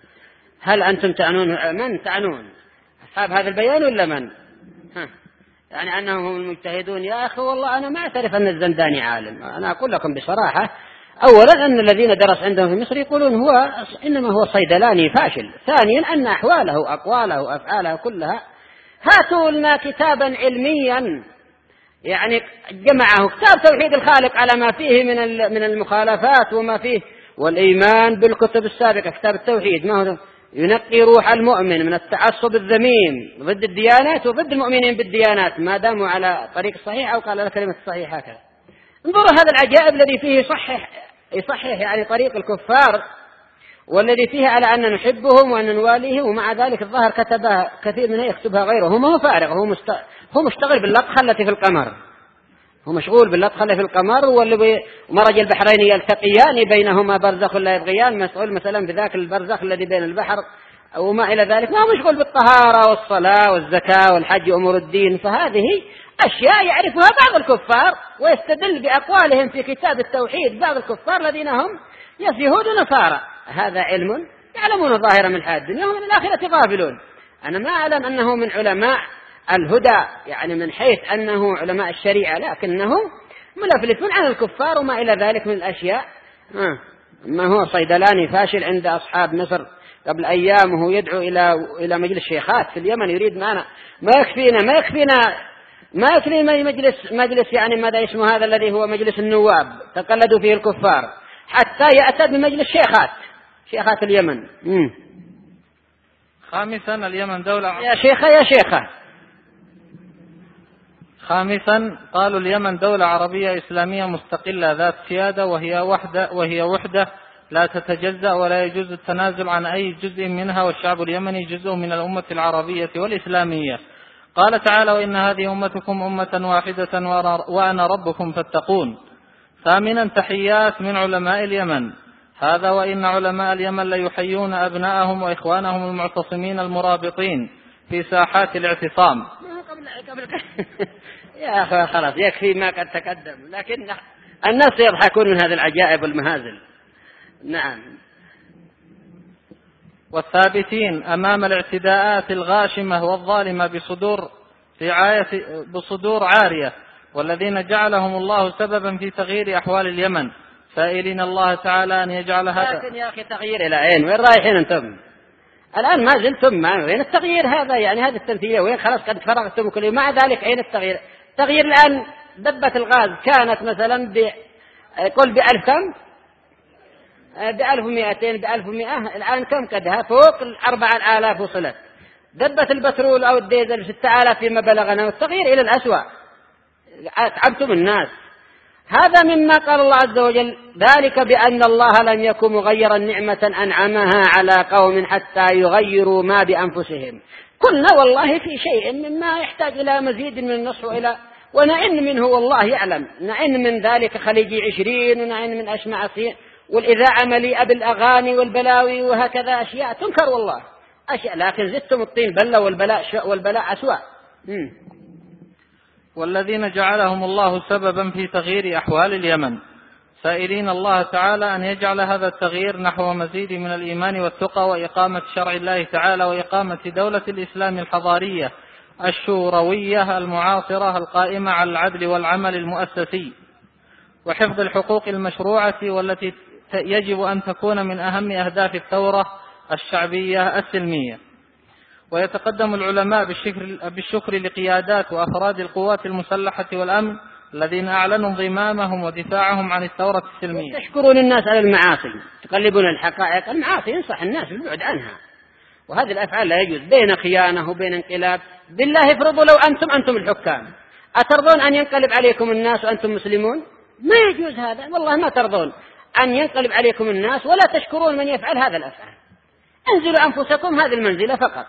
هل أنتم تعنون من تعنون؟ أصحاب هذا البيان ولا من؟ ها. يعني أنهم هم المجتهدون. يا أخي والله أنا ما أعترف أن الزنداني عالم. أنا أقول لكم بصراحة، أولا أن الذين درس عندهم في مصر يقولون هو إنما هو صيدلاني فاشل. ثانيا أن أحواله أقواله أفعاله كلها. هاتوا لنا كتابا علميا يعني جمعه كتاب توحيد الخالق على ما فيه من من المخالفات وما فيه، والإيمان بالكتب السابقة كتاب التوحيد ما هو ينقي روح المؤمن من التعصب الذميم ضد الديانات وضد المؤمنين بالديانات ما داموا على طريق الصحيح أو قال الكلمة الصحيح. هكذا انظروا هذا العجائب الذي فيه يصحح يصحح يعني طريق الكفار، والذي فيه على أن نحبهم وأن نواليهم، ومع ذلك الظاهر كتبها كثير منها يكتبها غيره. هو ما هو فارغ، هو, مست... هو مشتغل باللطخة التي في القمر، هو مشغول باللطخة التي في القمر، واللي مرج البحرين يلتقيان بينهما برزخ لا يبغيان، مسؤول مثلا بذاك البرزخ الذي بين البحر وما إلى ذلك. ما هو مشغول بالطهارة والصلاة والزكاة والحج وأمور الدين. فهذه أشياء يعرفها بعض الكفار ويستدل بأقوالهم في كتاب التوحيد بعض الكفار الذين هم يهود ونصارى. هذا علم يعلمون ظاهرا من الحياة الدنيا ومن الآخرة غافلون. أنا ما أعلم أنه من علماء الهدى يعني من حيث أنه علماء الشريعة، لكنه ملفلفون عن الكفار وما إلى ذلك من الأشياء. ما هو صيدلاني فاشل عند أصحاب مصر قبل أيام وهو يدعو إلى إلى مجلس شيخات في اليمن، يريد معنا ما يكفينا ما يكفينا ما يكفينا مجلس مجلس يعني ماذا اسمه هذا الذي هو مجلس النواب تقلدوا فيه الكفار، حتى يأتى بمجلس شيخات شيخات اليمن. مم. خامسا اليمن دولة يا شيخة يا شيخة. خامسا قالوا اليمن دولة عربية إسلامية مستقلة ذات سيادة وهي وحدة وهي وحدة لا تتجزأ ولا يجوز التنازل عن أي جزء منها، والشعب اليمني جزء من الأمة العربية والإسلامية. قال تعالى: وإن هذه أمتكم أمة واحدة وأنا ربكم فاتقون. ثامنا تحيات من علماء اليمن. هذا وإن علماء اليمن ليحيون أبناءهم وإخوانهم المعتصمين المرابطين في ساحات الاعتصام. قبل قبل يا أخي خلاص يكفي ما قد تقدم، لكن الناس يضحكون من هذه العجائب والمهازل. نعم. والثابتين أمام الاعتداءات الغاشمة والظالمة بصدور رعاية بصدور عارية، والذين جعلهم الله سببا في تغيير أحوال اليمن، سائلين الله تعالى أن يجعل هذا. لكن يا أخي تغيير إلى أين؟ وين رايحين أنتم؟ الآن ما زلتم مع وين التغيير هذا؟ يعني هذه التمثيلية وين؟ خلاص قد فرغتم كل يوم. مع ذلك أين التغيير؟ تغيير الآن دبة الغاز كانت مثلا ب قل بألف كم؟ بألف ومئتين بألف ومئة، الآن كم قدها؟ فوق الأربعة آلاف وصلت. دبة البترول أو الديزل ستة آلاف فيما بلغنا، والتغيير إلى الأسوأ. تعبتم الناس. هذا مما قال الله عز وجل: ذلك بأن الله لم يكن مغيرا نعمة أنعمها على قوم حتى يغيروا ما بأنفسهم. قلنا والله في شيء مما يحتاج إلى مزيد من النصح وإلى ونعن منه والله يعلم، نعن من ذلك خليجي عشرين ونعن من أشمع صين والإذاعة مليئة بالأغاني والبلاوي وهكذا أشياء تنكر والله أشياء، لكن زدتم الطين بلة والبلاء والبلاء أسوأ. مم. والذين جعلهم الله سببا في تغيير أحوال اليمن، سائلين الله تعالى أن يجعل هذا التغيير نحو مزيد من الإيمان والتقى وإقامة شرع الله تعالى وإقامة دولة الإسلام الحضارية الشوروية المعاصرة القائمة على العدل والعمل المؤسسي وحفظ الحقوق المشروعة، والتي يجب أن تكون من أهم أهداف الثورة الشعبية السلمية. ويتقدم العلماء بالشكر, بالشكر لقيادات وأفراد القوات المسلحة والأمن الذين أعلنوا انضمامهم ودفاعهم عن الثورة السلمية. تشكرون الناس على المعاصي، تقلبون الحقائق. المعاصي ينصح الناس بالبعد عنها، وهذه الأفعال لا يجوز، بين خيانة وبين انقلاب. بالله افرضوا لو أنتم أنتم الحكام، أترضون أن ينقلب عليكم الناس وأنتم مسلمون؟ ما يجوز هذا، والله ما ترضون أن ينقلب عليكم الناس، ولا تشكرون من يفعل هذا الأفعال. انزلوا أنفسكم هذه المنزلة فقط.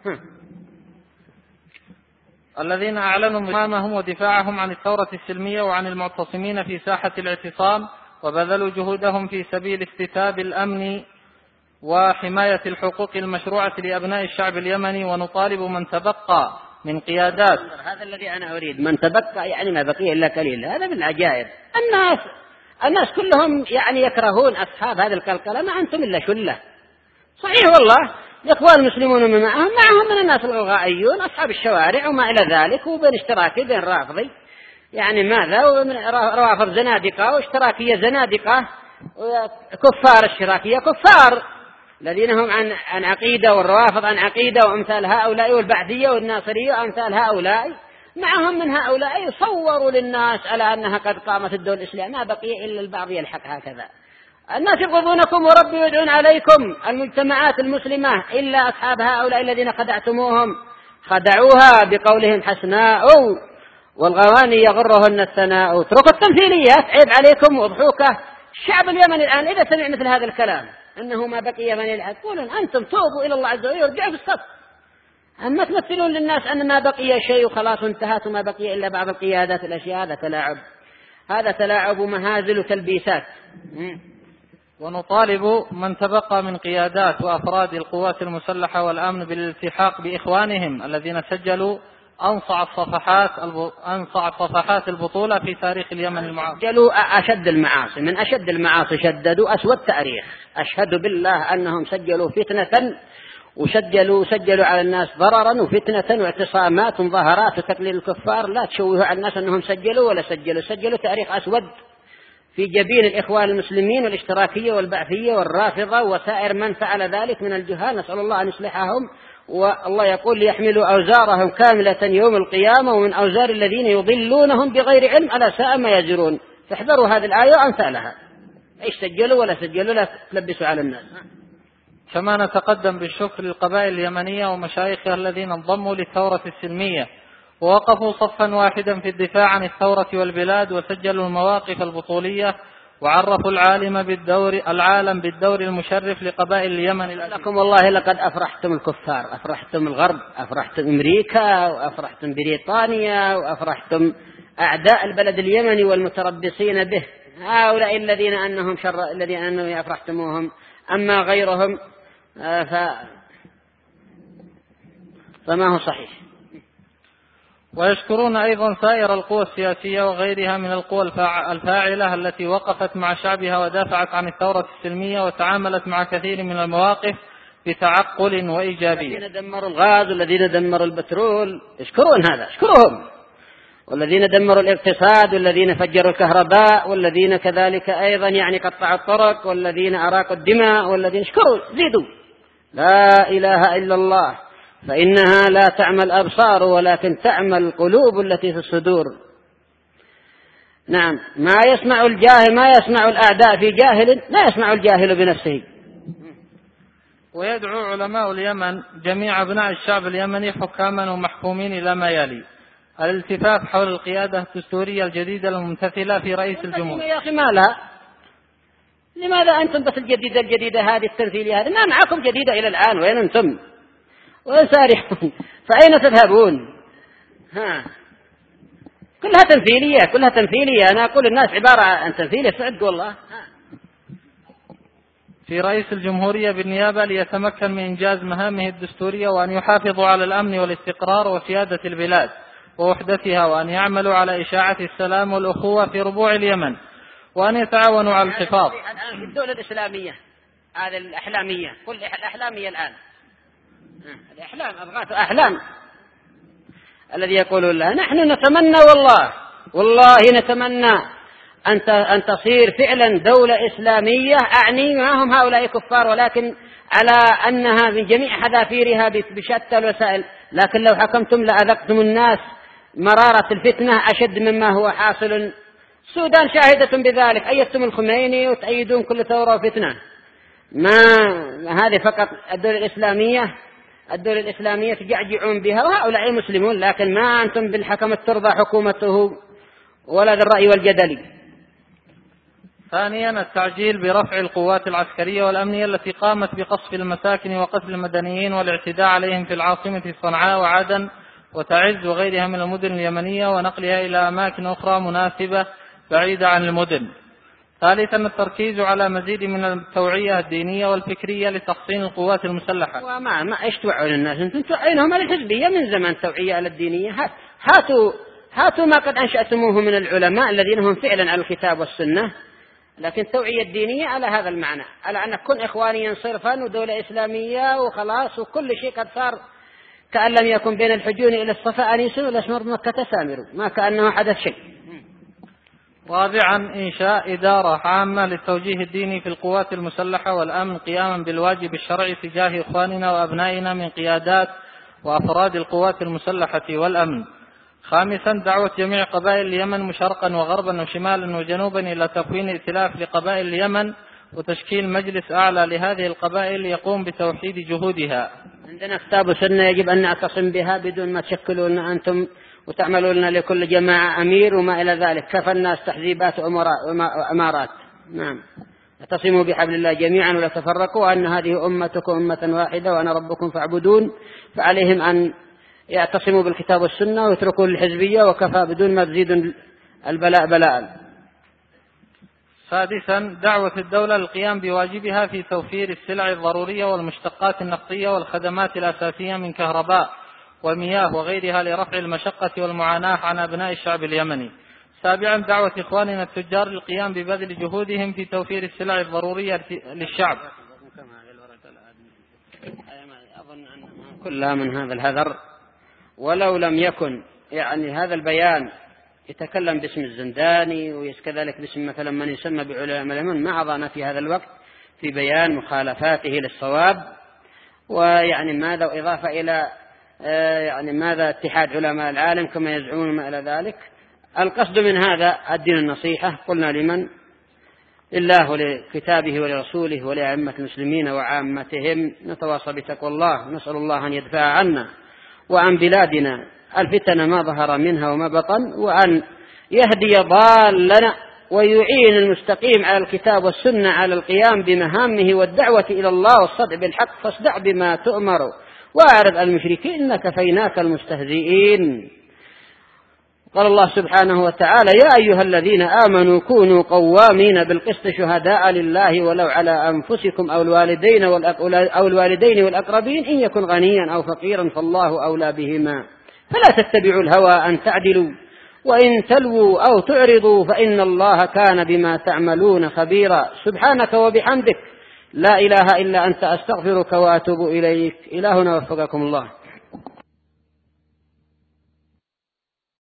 الذين أعلنوا انضمامهم ودفاعهم عن الثورة السلمية وعن المعتصمين في ساحة الاعتصام، وبذلوا جهودهم في سبيل استتاب الأمن وحماية الحقوق المشروعة لأبناء الشعب اليمني. ونطالب من تبقى من قيادات، هذا الذي أنا أريد، من تبقى يعني ما بقي إلا قليل. هذا من العجائب. الناس الناس كلهم يعني يكرهون أصحاب هذا القلقلة، ما أنتم إلا شلة. صحيح والله الإخوان المسلمون من معهم معهم من الناس الغائيون أصحاب الشوارع وما إلى ذلك، وبين اشتراكي بين رافضي يعني ماذا، ومن روافض زنادقة واشتراكية زنادقة وكفار الشراكية كفار، الذين هم عن عن عقيدة، والروافض عن عقيدة، وأمثال هؤلاء، والبعثية والناصرية وأمثال هؤلاء معهم من هؤلاء يصوروا للناس على أنها قد قامت الدولة الإسلامية، ما بقي إلا البعض يلحق هكذا. الناس يبغضونكم وربي يدعون عليكم المجتمعات المسلمة إلا أصحاب هؤلاء الذين خدعتموهم، خدعوها بقولهم حسناء والغواني يغرهن الثناء. اتركوا التمثيليات، عيب عليكم وضحوكة. الشعب اليمني الآن إذا سمع مثل هذا الكلام أنه ما بقي يمني الآن، قولون أنتم توبوا إلى الله عز وجل وارجعوا في الصف، أما تمثلون للناس أن ما بقي شيء وخلاص انتهت وما بقي إلا بعض القيادات الأشياء. هذا تلاعب، هذا تلاعب ومهازل وتلبيسات. ونطالب من تبقى من قيادات وأفراد القوات المسلحة والأمن بالالتحاق بإخوانهم الذين سجلوا أنصع الصفحات أنصع صفحات البطولة في تاريخ اليمن المعاصر. سجلوا أشد المعاصي، من أشد المعاصي، شددوا أسود تاريخ. أشهد بالله أنهم سجلوا فتنة وسجلوا سجلوا على الناس ضررا وفتنة واعتصامات ومظاهرات وتقليل الكفار. لا تشوهوا على الناس أنهم سجلوا ولا سجلوا، سجلوا تاريخ أسود في جبين الإخوان المسلمين والاشتراكية والبعثية والرافضة وسائر من فعل ذلك من الجهال. نسأل الله أن يصلحهم. والله يقول ليحملوا أوزارهم كاملة يوم القيامة ومن أوزار الذين يضلونهم بغير علم ألا ساء ما يزرون. فاحذروا هذه الآية وأمثالها. إيش سجلوا ولا سجلوا لا تلبسوا على الناس. كما نتقدم بالشكر للقبائل اليمنية ومشايخها الذين انضموا للثورة السلمية ووقفوا صفا واحدا في الدفاع عن الثورة والبلاد وسجلوا المواقف البطولية وعرفوا العالم بالدور العالم بالدور المشرف لقبائل اليمن. لكم والله لقد أفرحتم الكفار، أفرحتم الغرب، أفرحتم أمريكا وأفرحتم بريطانيا وأفرحتم أعداء البلد اليمني والمتربصين به. هؤلاء الذين أنهم شر الذين أنهم أفرحتموهم. أما غيرهم ف... فما هو صحيح. ويشكرون أيضا سائر القوى السياسية وغيرها من القوى الفاعلة التي وقفت مع شعبها ودافعت عن الثورة السلمية وتعاملت مع كثير من المواقف بتعقل وإيجابية. الذين دمروا الغاز والذين دمروا البترول يشكرون هذا، اشكرهم. والذين دمروا الاقتصاد والذين فجروا الكهرباء والذين كذلك أيضا يعني قطعوا الطرق والذين أراقوا الدماء والذين اشكروا زيدوا. لا إله إلا الله فإنها لا تعمى الأبصار ولكن تعمى القلوب التي في الصدور. نعم ما يسمع الجاهل ما يسمع الأعداء في جاهل لا يسمع الجاهل بنفسه. ويدعو علماء اليمن جميع أبناء الشعب اليمني حكاما ومحكومين إلى ما يلي: الالتفاف حول القيادة الدستورية الجديدة الممتثلة في رئيس الجمهورية. يا أخي ما لها، لماذا أنتم بس الجديدة الجديدة هذه التمثيلية هذه؟ ما معكم جديدة إلى الآن، وين أنتم؟ وين سارحون؟ فأين تذهبون؟ ها كلها تمثيلية كلها تمثيلية. أنا أقول الناس عبارة عن تمثيلية صدق والله. في رئيس الجمهورية بالنيابة ليتمكن من إنجاز مهامه الدستورية وأن يحافظوا على الأمن والاستقرار وسيادة البلاد ووحدتها وأن يعملوا على إشاعة السلام والأخوة في ربوع اليمن وأن يتعاونوا على الحفاظ. الآن في الدولة الإسلامية هذا الأحلامية كل الأحلامية الآن الأحلام أبغاث أحلام الذي يقولون لها نحن نتمنى والله والله نتمنى أن أن تصير فعلا دولة إسلامية. أعني معهم هؤلاء كفار ولكن على أنها من جميع حذافيرها بشتى الوسائل. لكن لو حكمتم لأذقتم الناس مرارة الفتنة أشد مما هو حاصل. السودان شاهدة بذلك، أيدتم الخميني وتأيدون كل ثورة وفتنة. ما هذه فقط الدولة الإسلامية الدولة الإسلامية تجعجعون بها وهؤلاء مسلمون، لكن ما أنتم بالحكم ترضى حكومته ولا ذا الرأي والجدل. ثانيا التعجيل برفع القوات العسكرية والأمنية التي قامت بقصف المساكن وقتل المدنيين والاعتداء عليهم في العاصمة صنعاء وعدن وتعز وغيرها من المدن اليمنية ونقلها إلى أماكن أخرى مناسبة بعيدة عن المدن. ثالثا التركيز على مزيد من التوعية الدينية والفكرية لتحصين القوات المسلحة. وما ما ايش توعون الناس؟ انتم توعينهم على الحزبية من زمان. توعية على الدينية هاتوا هاتوا ما قد أنشأتموه من العلماء الذين هم فعلا على الكتاب والسنة. لكن التوعية الدينية على هذا المعنى، على أن كن إخوانيا صرفا ودولة إسلامية وخلاص وكل شيء قد صار كأن لم يكن بين الحجون إلى الصفاء أنيس والأسمر بمكة سامر، ما كأنه حدث شيء. رابعا إنشاء إدارة عامة للتوجيه الديني في القوات المسلحة والأمن قياما بالواجب الشرعي تجاه إخواننا وأبنائنا من قيادات وأفراد القوات المسلحة والأمن. خامسا دعوة جميع قبائل اليمن مشرقا وغربا وشمالا وجنوبا إلى تكوين ائتلاف لقبائل اليمن وتشكيل مجلس أعلى لهذه القبائل يقوم بتوحيد جهودها. عندنا كتاب وسنة يجب أن نعتصم بها بدون ما تشكلون أنتم وتعملون لكل جماعة أمير وما إلى ذلك. كفى الناس تحزيبات وأمارات. نعم اعتصموا بحبل الله جميعا ولا تفرقوا وأن هذه أمتكم أمة واحدة وأنا ربكم فاعبدون. فعليهم أن يعتصموا بالكتاب والسنة ويتركوا الحزبية وكفى بدون ما تزيد البلاء بلاء. سادسا دعوة الدولة للقيام بواجبها في توفير السلع الضرورية والمشتقات النفطية والخدمات الأساسية من كهرباء ومياه وغيرها لرفع المشقة والمعاناة عن أبناء الشعب اليمني. سابعا دعوة إخواننا التجار للقيام ببذل جهودهم في توفير السلع الضرورية للشعب. كلها من هذا الهذر. ولو لم يكن يعني هذا البيان يتكلم باسم الزنداني وكذلك باسم مثلا من يسمى بعلماء اليمن ما عضنا في هذا الوقت في بيان مخالفاته للصواب، ويعني ماذا إضافة إلى يعني ماذا اتحاد علماء العالم كما يزعمون ما إلى ذلك. القصد من هذا الدين النصيحة. قلنا لمن؟ لله ولكتابه ولرسوله ولأئمة المسلمين وعامتهم. نتواصى بتقوى الله، نسأل الله أن يدفع عنا وعن بلادنا الفتن ما ظهر منها وما بطن، وأن يهدي ضالنا ويعين المستقيم على الكتاب والسنة على القيام بمهامه والدعوة إلى الله والصدع بالحق. فاصدع بما تؤمر وأعرض عن المشركين إنك كفيناك المستهزئين. قال الله سبحانه وتعالى: يا أيها الذين آمنوا كونوا قوامين بالقسط شهداء لله ولو على أنفسكم أو الوالدين أو الوالدين والأقربين إن يكن غنيا أو فقيرا فالله أولى بهما فلا تتبعوا الهوى أن تعدلوا وإن تلووا أو تعرضوا فإن الله كان بما تعملون خبيرا. سبحانك وبحمدك لا إله إلا أنت أستغفرك وأتوب إليك. إلهنا وفقكم الله.